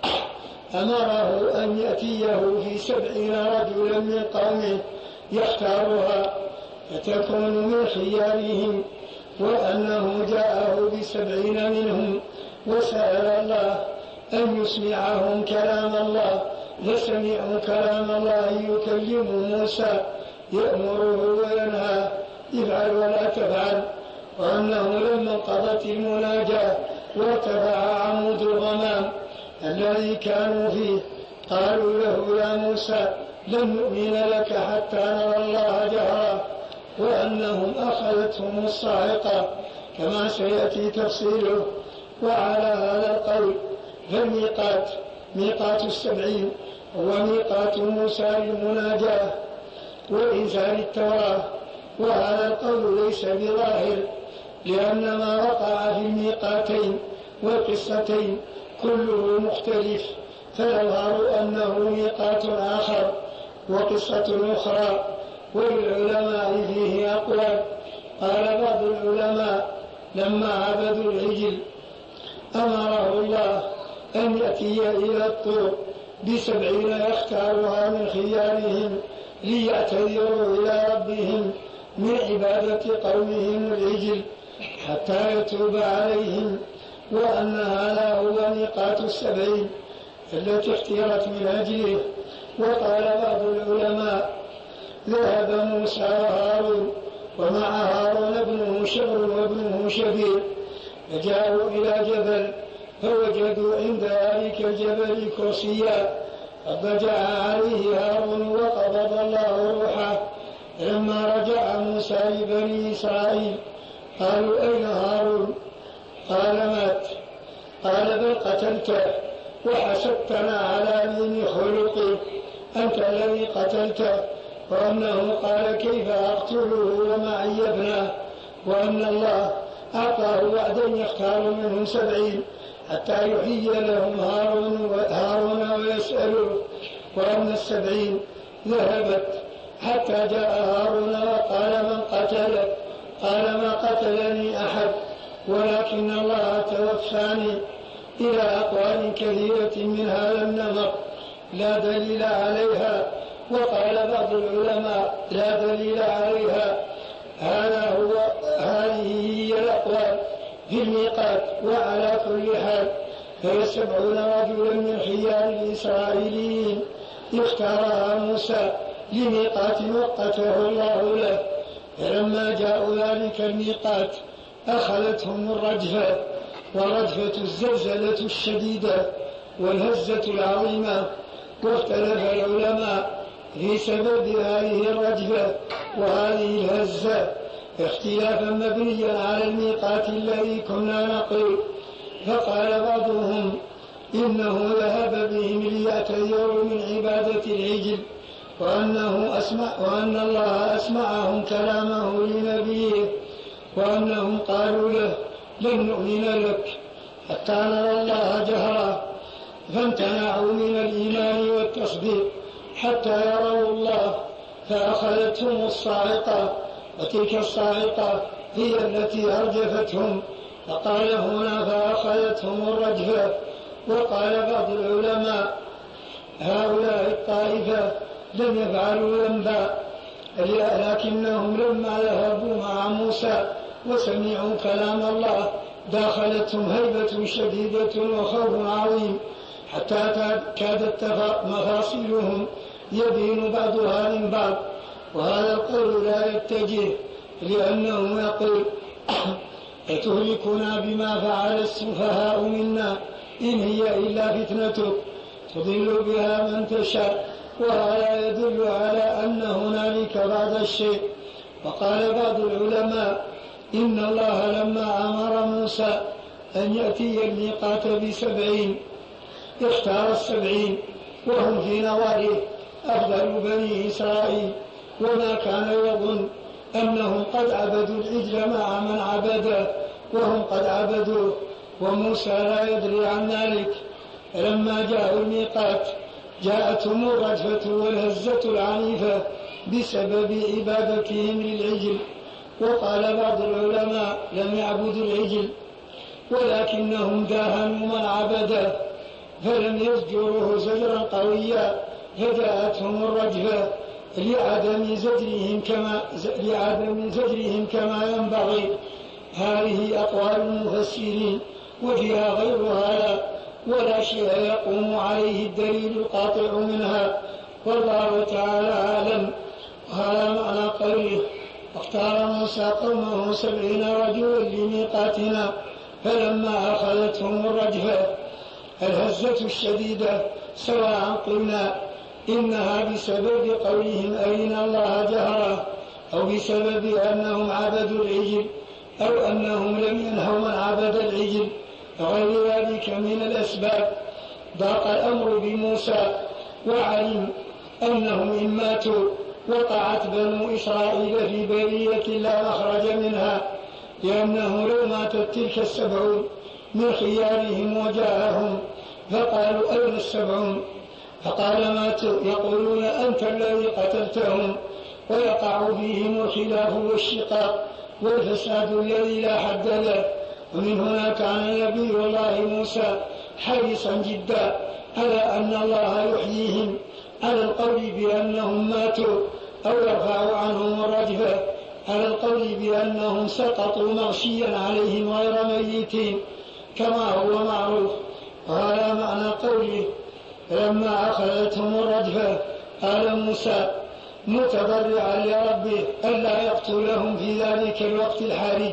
أمره أن يأتيه في 70 رجلا من قومه يختارها فتكون من خيارهم، وأنه جاءه ب70 منهم وسأل الله أن يسمعهم كلام الله، فسمعوا كلام الله يكلم موسى يأمره وينهى: افعل ولا تفعل. وأنه لما انقضت المناجاة وارتفع عمود الغمام الذي كانوا فيه قالوا له: يا موسى لن نؤمن لك حتى نرى الله جهرا. وأنهم أخذتهم الصاعقة كما سيأتي تفصيله. وعلى هذا القول فالميقات ميقات 70 هو ميقات موسى للمناجاة وإنزال التوراة. وهذا القول ليس بظاهر، لأن ما وقع في الميقاتين والقصتين كله مختلف، فيظهر أنه ميقات آخر وقصة أخرى. وللعلماء فيه أقوال. قال بعض العلماء: لما عبدوا العجل أمره الله أن يأتي إلى الطور ب70 يختارها من خيارهم ليعتذروا إلى ربهم من عبادة قومهم العجل حتى يتوب عليهم، وأن هذا هو ميقات 70 التي اختيرت من أجله. وقال بعض العلماء: ذهب موسى وهارون ومع هارون ابنه شبر وابنه شبير، فجاءوا إلى جبل فوجدوا عند ذلك الجبل كرسيا فضجع عليه هارون وقبض الله روحه. لما رجع موسى لبني إسرائيل قالوا: أين هارون؟ قال: مات. قال: بل قتلته وحسبتنا على دين خلقه، أنت الذي قتلته. وأنه قال: كيف أقتله ومعي ابنه؟ وأن الله أعطاه وعدا يختار منهم 70 حتى يحيي لهم هارون ويسألوه. وأن 70 ذهبت حتى جاء هارون وقال: من قتلك؟ قال: ما قتلني أحد، ولكن الله توفاني. إلى أقوال كثيرة من هذا النمط لا دليل عليها. وقال بعض العلماء: لا دليل عليها. هذه هي الأقوال في الميقات. وعلى كل حال فهي 70 رجلا من خيار الإسرائيليين اختارها موسى لميقات وقته الله له، فلما جاءوا ذلك الميقات أخذتهم الرجفة، والرجفة الزلزلة الشديدة والهزة العظيمة. واختلف العلماء في سبب هذه الرجفة وهذه الهزة اختلافا مبنيا على الميقات الذي كنا نقول. فقال بعضهم إنه ذهب بهم ليعتذروا من عبادة العجل، وأن الله أسمعهم كلامه لنبيه، وأنهم قالوا له لن نؤمن لك حتى نرى الله جهرا، فامتنعوا من الإيمان والتصديق حتى يروا الله، فأخذتهم الصاعقة، وتلك الصاعقة هي التي أرجفتهم. فقال هنا فأخذتهم الرجفة. وقال بعض العلماء هؤلاء الطائفة لم يفعلوا ذنبا، لكنهم لما ذهبوا مع موسى وسمعوا كلام الله داخلتهم هيبة شديدة وخوف عظيم، حتى كادت مفاصلهم يبين بعضها من بعض. وهذا القول لا يتجه، لأنه يقول أتهلكنا بما فعل السفهاء منا إن هي إلا فتنتك تضل بها من تشاء. وهذا يدل على أن هنالك بعض الشيء. وقال بعض العلماء إن الله لما أمر موسى أن يأتي الميقات ب70 اختار 70 وهم في نظره أفضل بني إسرائيل، وما كان يظن أنهم قد عبدوا العجل مع من عبده وهم قد عبدوه، وموسى لا يدري عن ذلك. فلما جاءوا الميقات جاءتهم الرجفة والهزة العنيفة بسبب عبادتهم للعجل. وقال بعض العلماء لم يعبدوا العجل ولكنهم داهنوا من عبده فلم يزجروه زجرا قويا، فجاءتهم الرجفة لعدم زجرهم كما ينبغي. هذه أقوال المفسرين وفيها غير هذا، ولا شيء يقوم عليه الدليل القاطع منها، والله تعالى أعلم. وهذا معنى قوله واختار موسى قومه 70 رجلا لميقاتنا، فلما أخذتهم الرجفة الهزة الشديدة سواء قلنا إنها بسبب قولهم أرنا الله جهرا، أو بسبب أنهم عبدوا العجل، أو أنهم لم ينهوا من عبد العجل، وغير ذلك من الأسباب. ضاق الأمر بموسى وعلم أنهم إن ماتوا وقعت بنو إسرائيل في برية لا مخرج منها، لأنه لو ماتت تلك 70 من خيارهم وجاءهم فقالوا أين 70؟ فقال ماتوا، يقولون أنت الذي قتلتهم، ويقع فيهم الخلاف والشقاق والفساد الذي لا حد له. ومن هنا كان نبي الله موسى حريصا جدا على أن الله يحييهم على القول بأنهم ماتوا، أو يرفع عنهم الرجفة على القول بأنهم سقطوا مغشيا عليهم غير ميتين كما هو معروف. وهذا معنى قوله لما أخذتهم الرجفة قال موسى متضرعا لربه ألا يقتلهم في ذلك الوقت الحرج،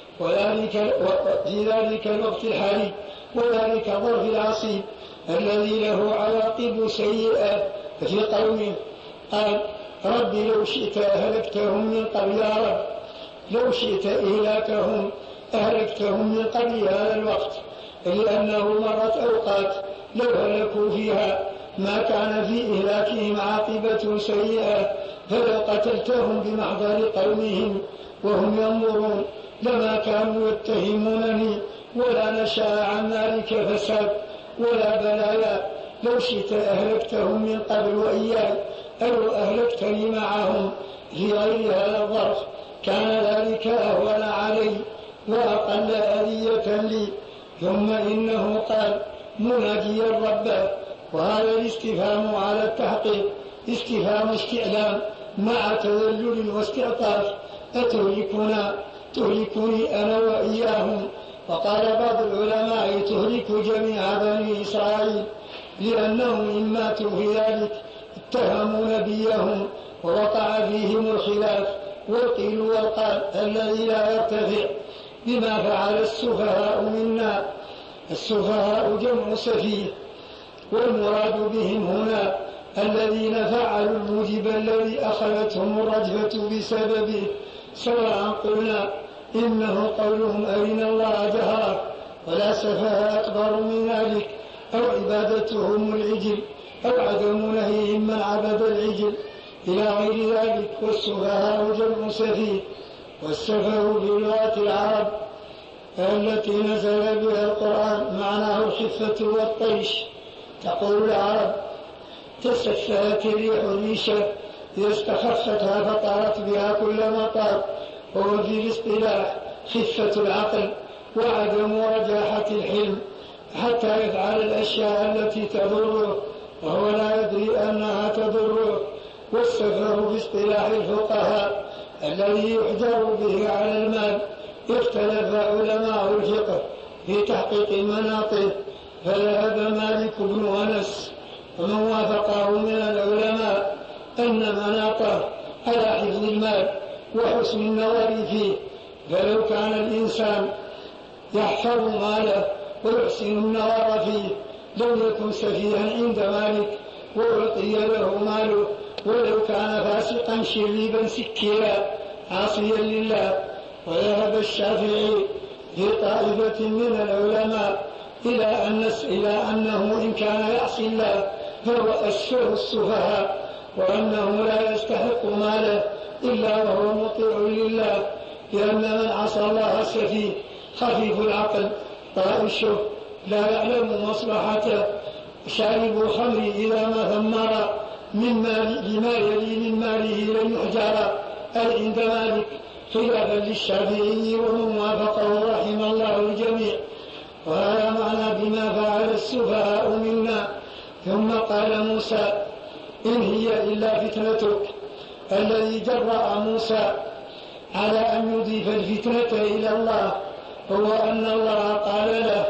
وذلك ظرف العصيب الذي له عواقب سيئة في قومه. قال رب لو شئت أهلكتهم من قبل، يا رب لو شئت إهلاكهم أهلكتهم من قبل هذا الوقت، لأنه مرت أوقات لو هلكوا فيها ما كان في إهلاكهم عاقبة سيئة، فلو قتلتهم بمحضر قومهم وهم ينظرون لما كانوا يتهمونني، ولا نشاء عن ذلك فساد ولا بلايا. لو شئت أهلكتهم من قبل وإياي، أو أهلكتني معهم في غير هذا الظرف، كان ذلك أهون علي وأقل أذية لي. ثم إنه قال مناجيا ربه، وهذا الاستفهام على التحقيق استفهام استعلام مع تذلل واستعطاف، تهلكني أنا وإياهم. وقال بعض العلماء تهلك جميع بني إسرائيل، لأنهم إن ماتوا في ذلك اتهموا نبيهم ووقع فيهم الخلاف والقيل والقال الذي لا يرتفع بما فعل السفهاء منا. السفهاء جمع سفيه، والمراد بهم هنا الذين فعلوا الموجب الذي أخذتهم الرجفة بسببه، سواء قلنا إنه قولهم أرنا الله جهرا ولا سفه أكبر من ذلك، أو عبادتهم العجل، أو عدم نهيهم من عبد العجل إلى غير ذلك. والسفهاء جمع سفيه، والسفه في لغة العرب التي نزل بها القرآن معناه الخفة والطيش. تقول العرب تسفهت الريح ريشة إذا استخفتها فطارت بها كل مطار، وهو في الاصطلاح خفة العقل وعدم رجاحة الحلم حتى يفعل الأشياء التي تضره وهو لا يدري أنها تضره. والسفه باصطلاح الفقهاء الذي يحجر به على المال. اختلف علماء الفقه في تحقيق مناطه، فذهب مالك بن أنس ومن وافقه من العلماء أن مناطه على حفظ المال وحسن النظر فيه، فلو كان الإنسان يحفظ ماله ويحسن النظر فيه لم يكن سفيها عند مالك وأعطي له ماله، ولو كان فاسقا شريبا سكيلا عاصيا لله. وذهب الشافعي في طائفة من العلماء إلى أنه إن كان يعصي الله فهو أشبه السفهاء، وأنه لا يستحق ماله إلا وهو مطيع لله، لأن من عصى الله سفيه خفيف العقل طائشه لا يعلم مصلحته، شارب الخمر إذا ما ثمر بما يلي من ماله لن يحجر، أي عند مالك خلافا للشافعي ومن وافقه رحم الله الجميع. وهذا معنى بما فعل السفهاء منا. ثم قال موسى إن هي إلا فتنتك. الذي جرأ موسى على أن يضيف الفتنة إلى الله هو أن الله قال له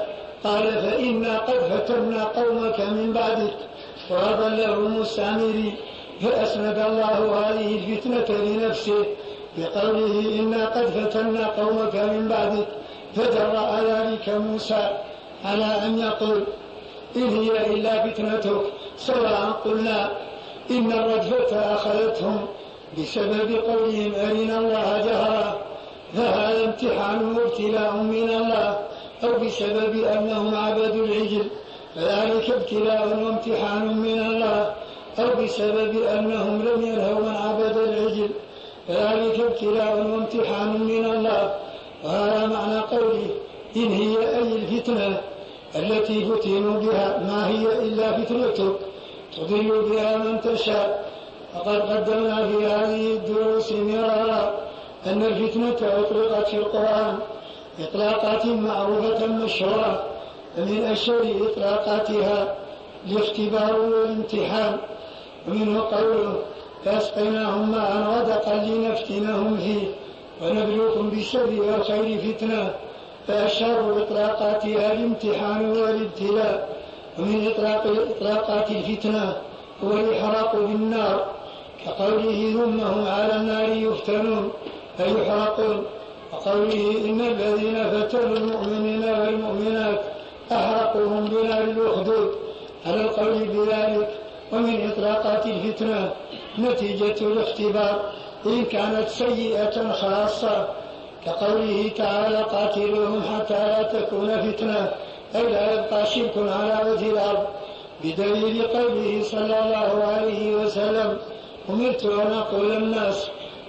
فإنا قد فتنا قومك من بعدك وأضلهم السامري، فأسند الله هذه الفتنة لنفسه بقوله إنا قد فتنا قومك من بعدك، فجرأ ذلك موسى على أن يقول إن هي إلا فتنتك، سواء قلنا إن الرجفة أخذتهم بسبب قولهم أرنا الله جهرا، فهذا امتحان وابتلاء من الله، أو بسبب أنهم عبدوا العجل فذلك ابتلاء وامتحان من الله، أو بسبب أنهم لم ينهوا من عبد العجل فذلك ابتلاء وامتحان من الله. وهذا معنى قوله إن هي أي الفتنة التي فتنوا بها، ما هي إلا فتنتك تضل بها من تشاء. وقد قدمنا في هذه الدروس مرارا أن الفتنة أطلقت في القرآن إطلاقات معروفة مشهورة، ومن أشهر إطلاقاتها الاختبار والامتحان، ومنه قوله فأسقيناهم ماء غدقا لنفتنهم فيه ونبلوكم بالشر والخير فتنة. فأشهر إطلاقاتها الامتحان والابتلاء. ومن إطلاقات الفتنة هو الإحراق بالنار، كقوله ثم هم على النار يفتنون أي يحرقون، وقوله إن الذين فتنوا المؤمنين والمؤمنات أحرقوهم بنار الأخدود على القول بذلك. ومن إطلاقات الفتنة نتيجة الاختبار إن كانت سيئة خاصة، كقوله تعالى قاتلوهم حتى لا تكون فتنة أي لا يبقى شرك على وجه الأرض، بدليل قوله صلى الله عليه وسلم أمرت أن أقول الناس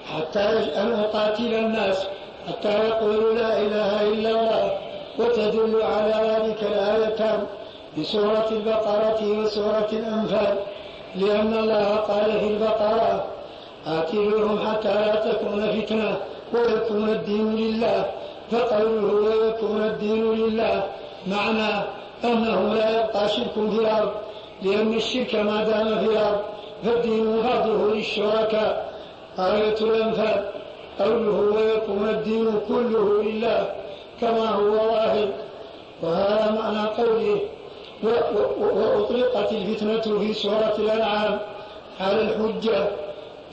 أن أقاتل الناس حتى يقولوا لا إله إلا الله. وتدل على ذلك الآيتان بسورة البقرة وسورة الأنفال، لأن الله قال في البقرة قاتلوهم حتى لا تكون فتنة ويكون الدين لله، فقوله ويكون الدين لله معنى أنه لا يبقى شرك في الأرض، لأن الشرك ما دام في الأرض فالدين فرضه للشركاء. آية الأنفال قوله ويكون الدين كله لله كما هو ظاهر. وهذا معنى قوله وأطلقت الفتنة في سورة الأنعام على الحجة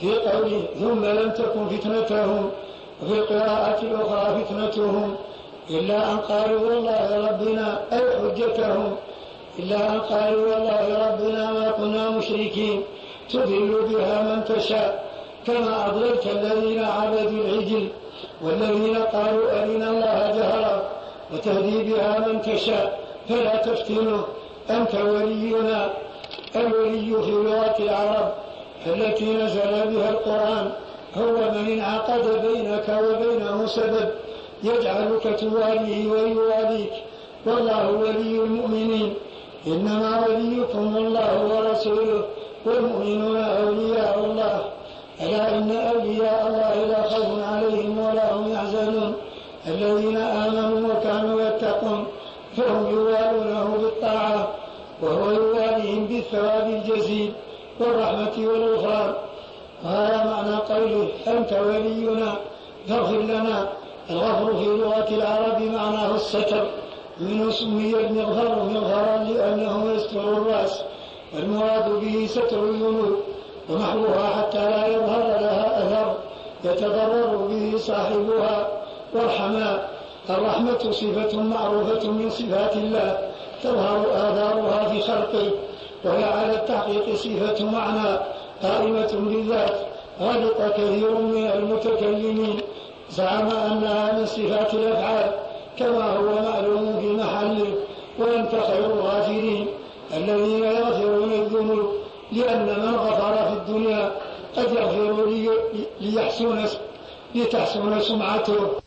في قوله ثم لم تكن فتنتهم، وفي القراءة الأخرى فتنتهم إلا أن قالوا والله ربنا أي حجتهم إلا أن قالوا والله ربنا ما كنا مشركين تضل بها من تشاء كما أضللت الذين عبدوا العجل والذين قالوا أرنا الله جهرا وتهدي بها من تشاء فلا تفتنه أنت ولينا. الولي في لغة العرب التي نزل بها القرآن هو من انعقد بينك وبينه سبب يجعلك تواليه ويواليك، والله ولي المؤمنين. إنما وليكم الله ورسوله والمؤمنون أولياء الله. ألا إن أولياء الله لا خوف عليهم ولا هم يحزنون الذين آمنوا وكانوا يتقون فهم يوالونه بالطاعة وهو يواليهم بالثواب الجزيل والرحمة والغفران. وهذا معنى قوله أنت ولينا فاغفر لنا. الغفر في لغة العرب معناه الستر، منه سمي المغفر مغفرا لأنه يستر الرأس، والمراد به ستر الذنوب ومحوها حتى لا يظهر لها أثر يتضرر به صاحبها. الرحمة صفة معروفة من صفات الله تظهر آثارها في خلقه، وهي على التحقيق صفة معنى قائمة بالذات. غلط كثير من المتكلمين زعم أنها من صفات الأفعال كما هو معلوم في محله، وأنت خير الغافرين الذين يغفرون الذنوب، لأن من غفر في الدنيا قد يغفر لتحسن سمعته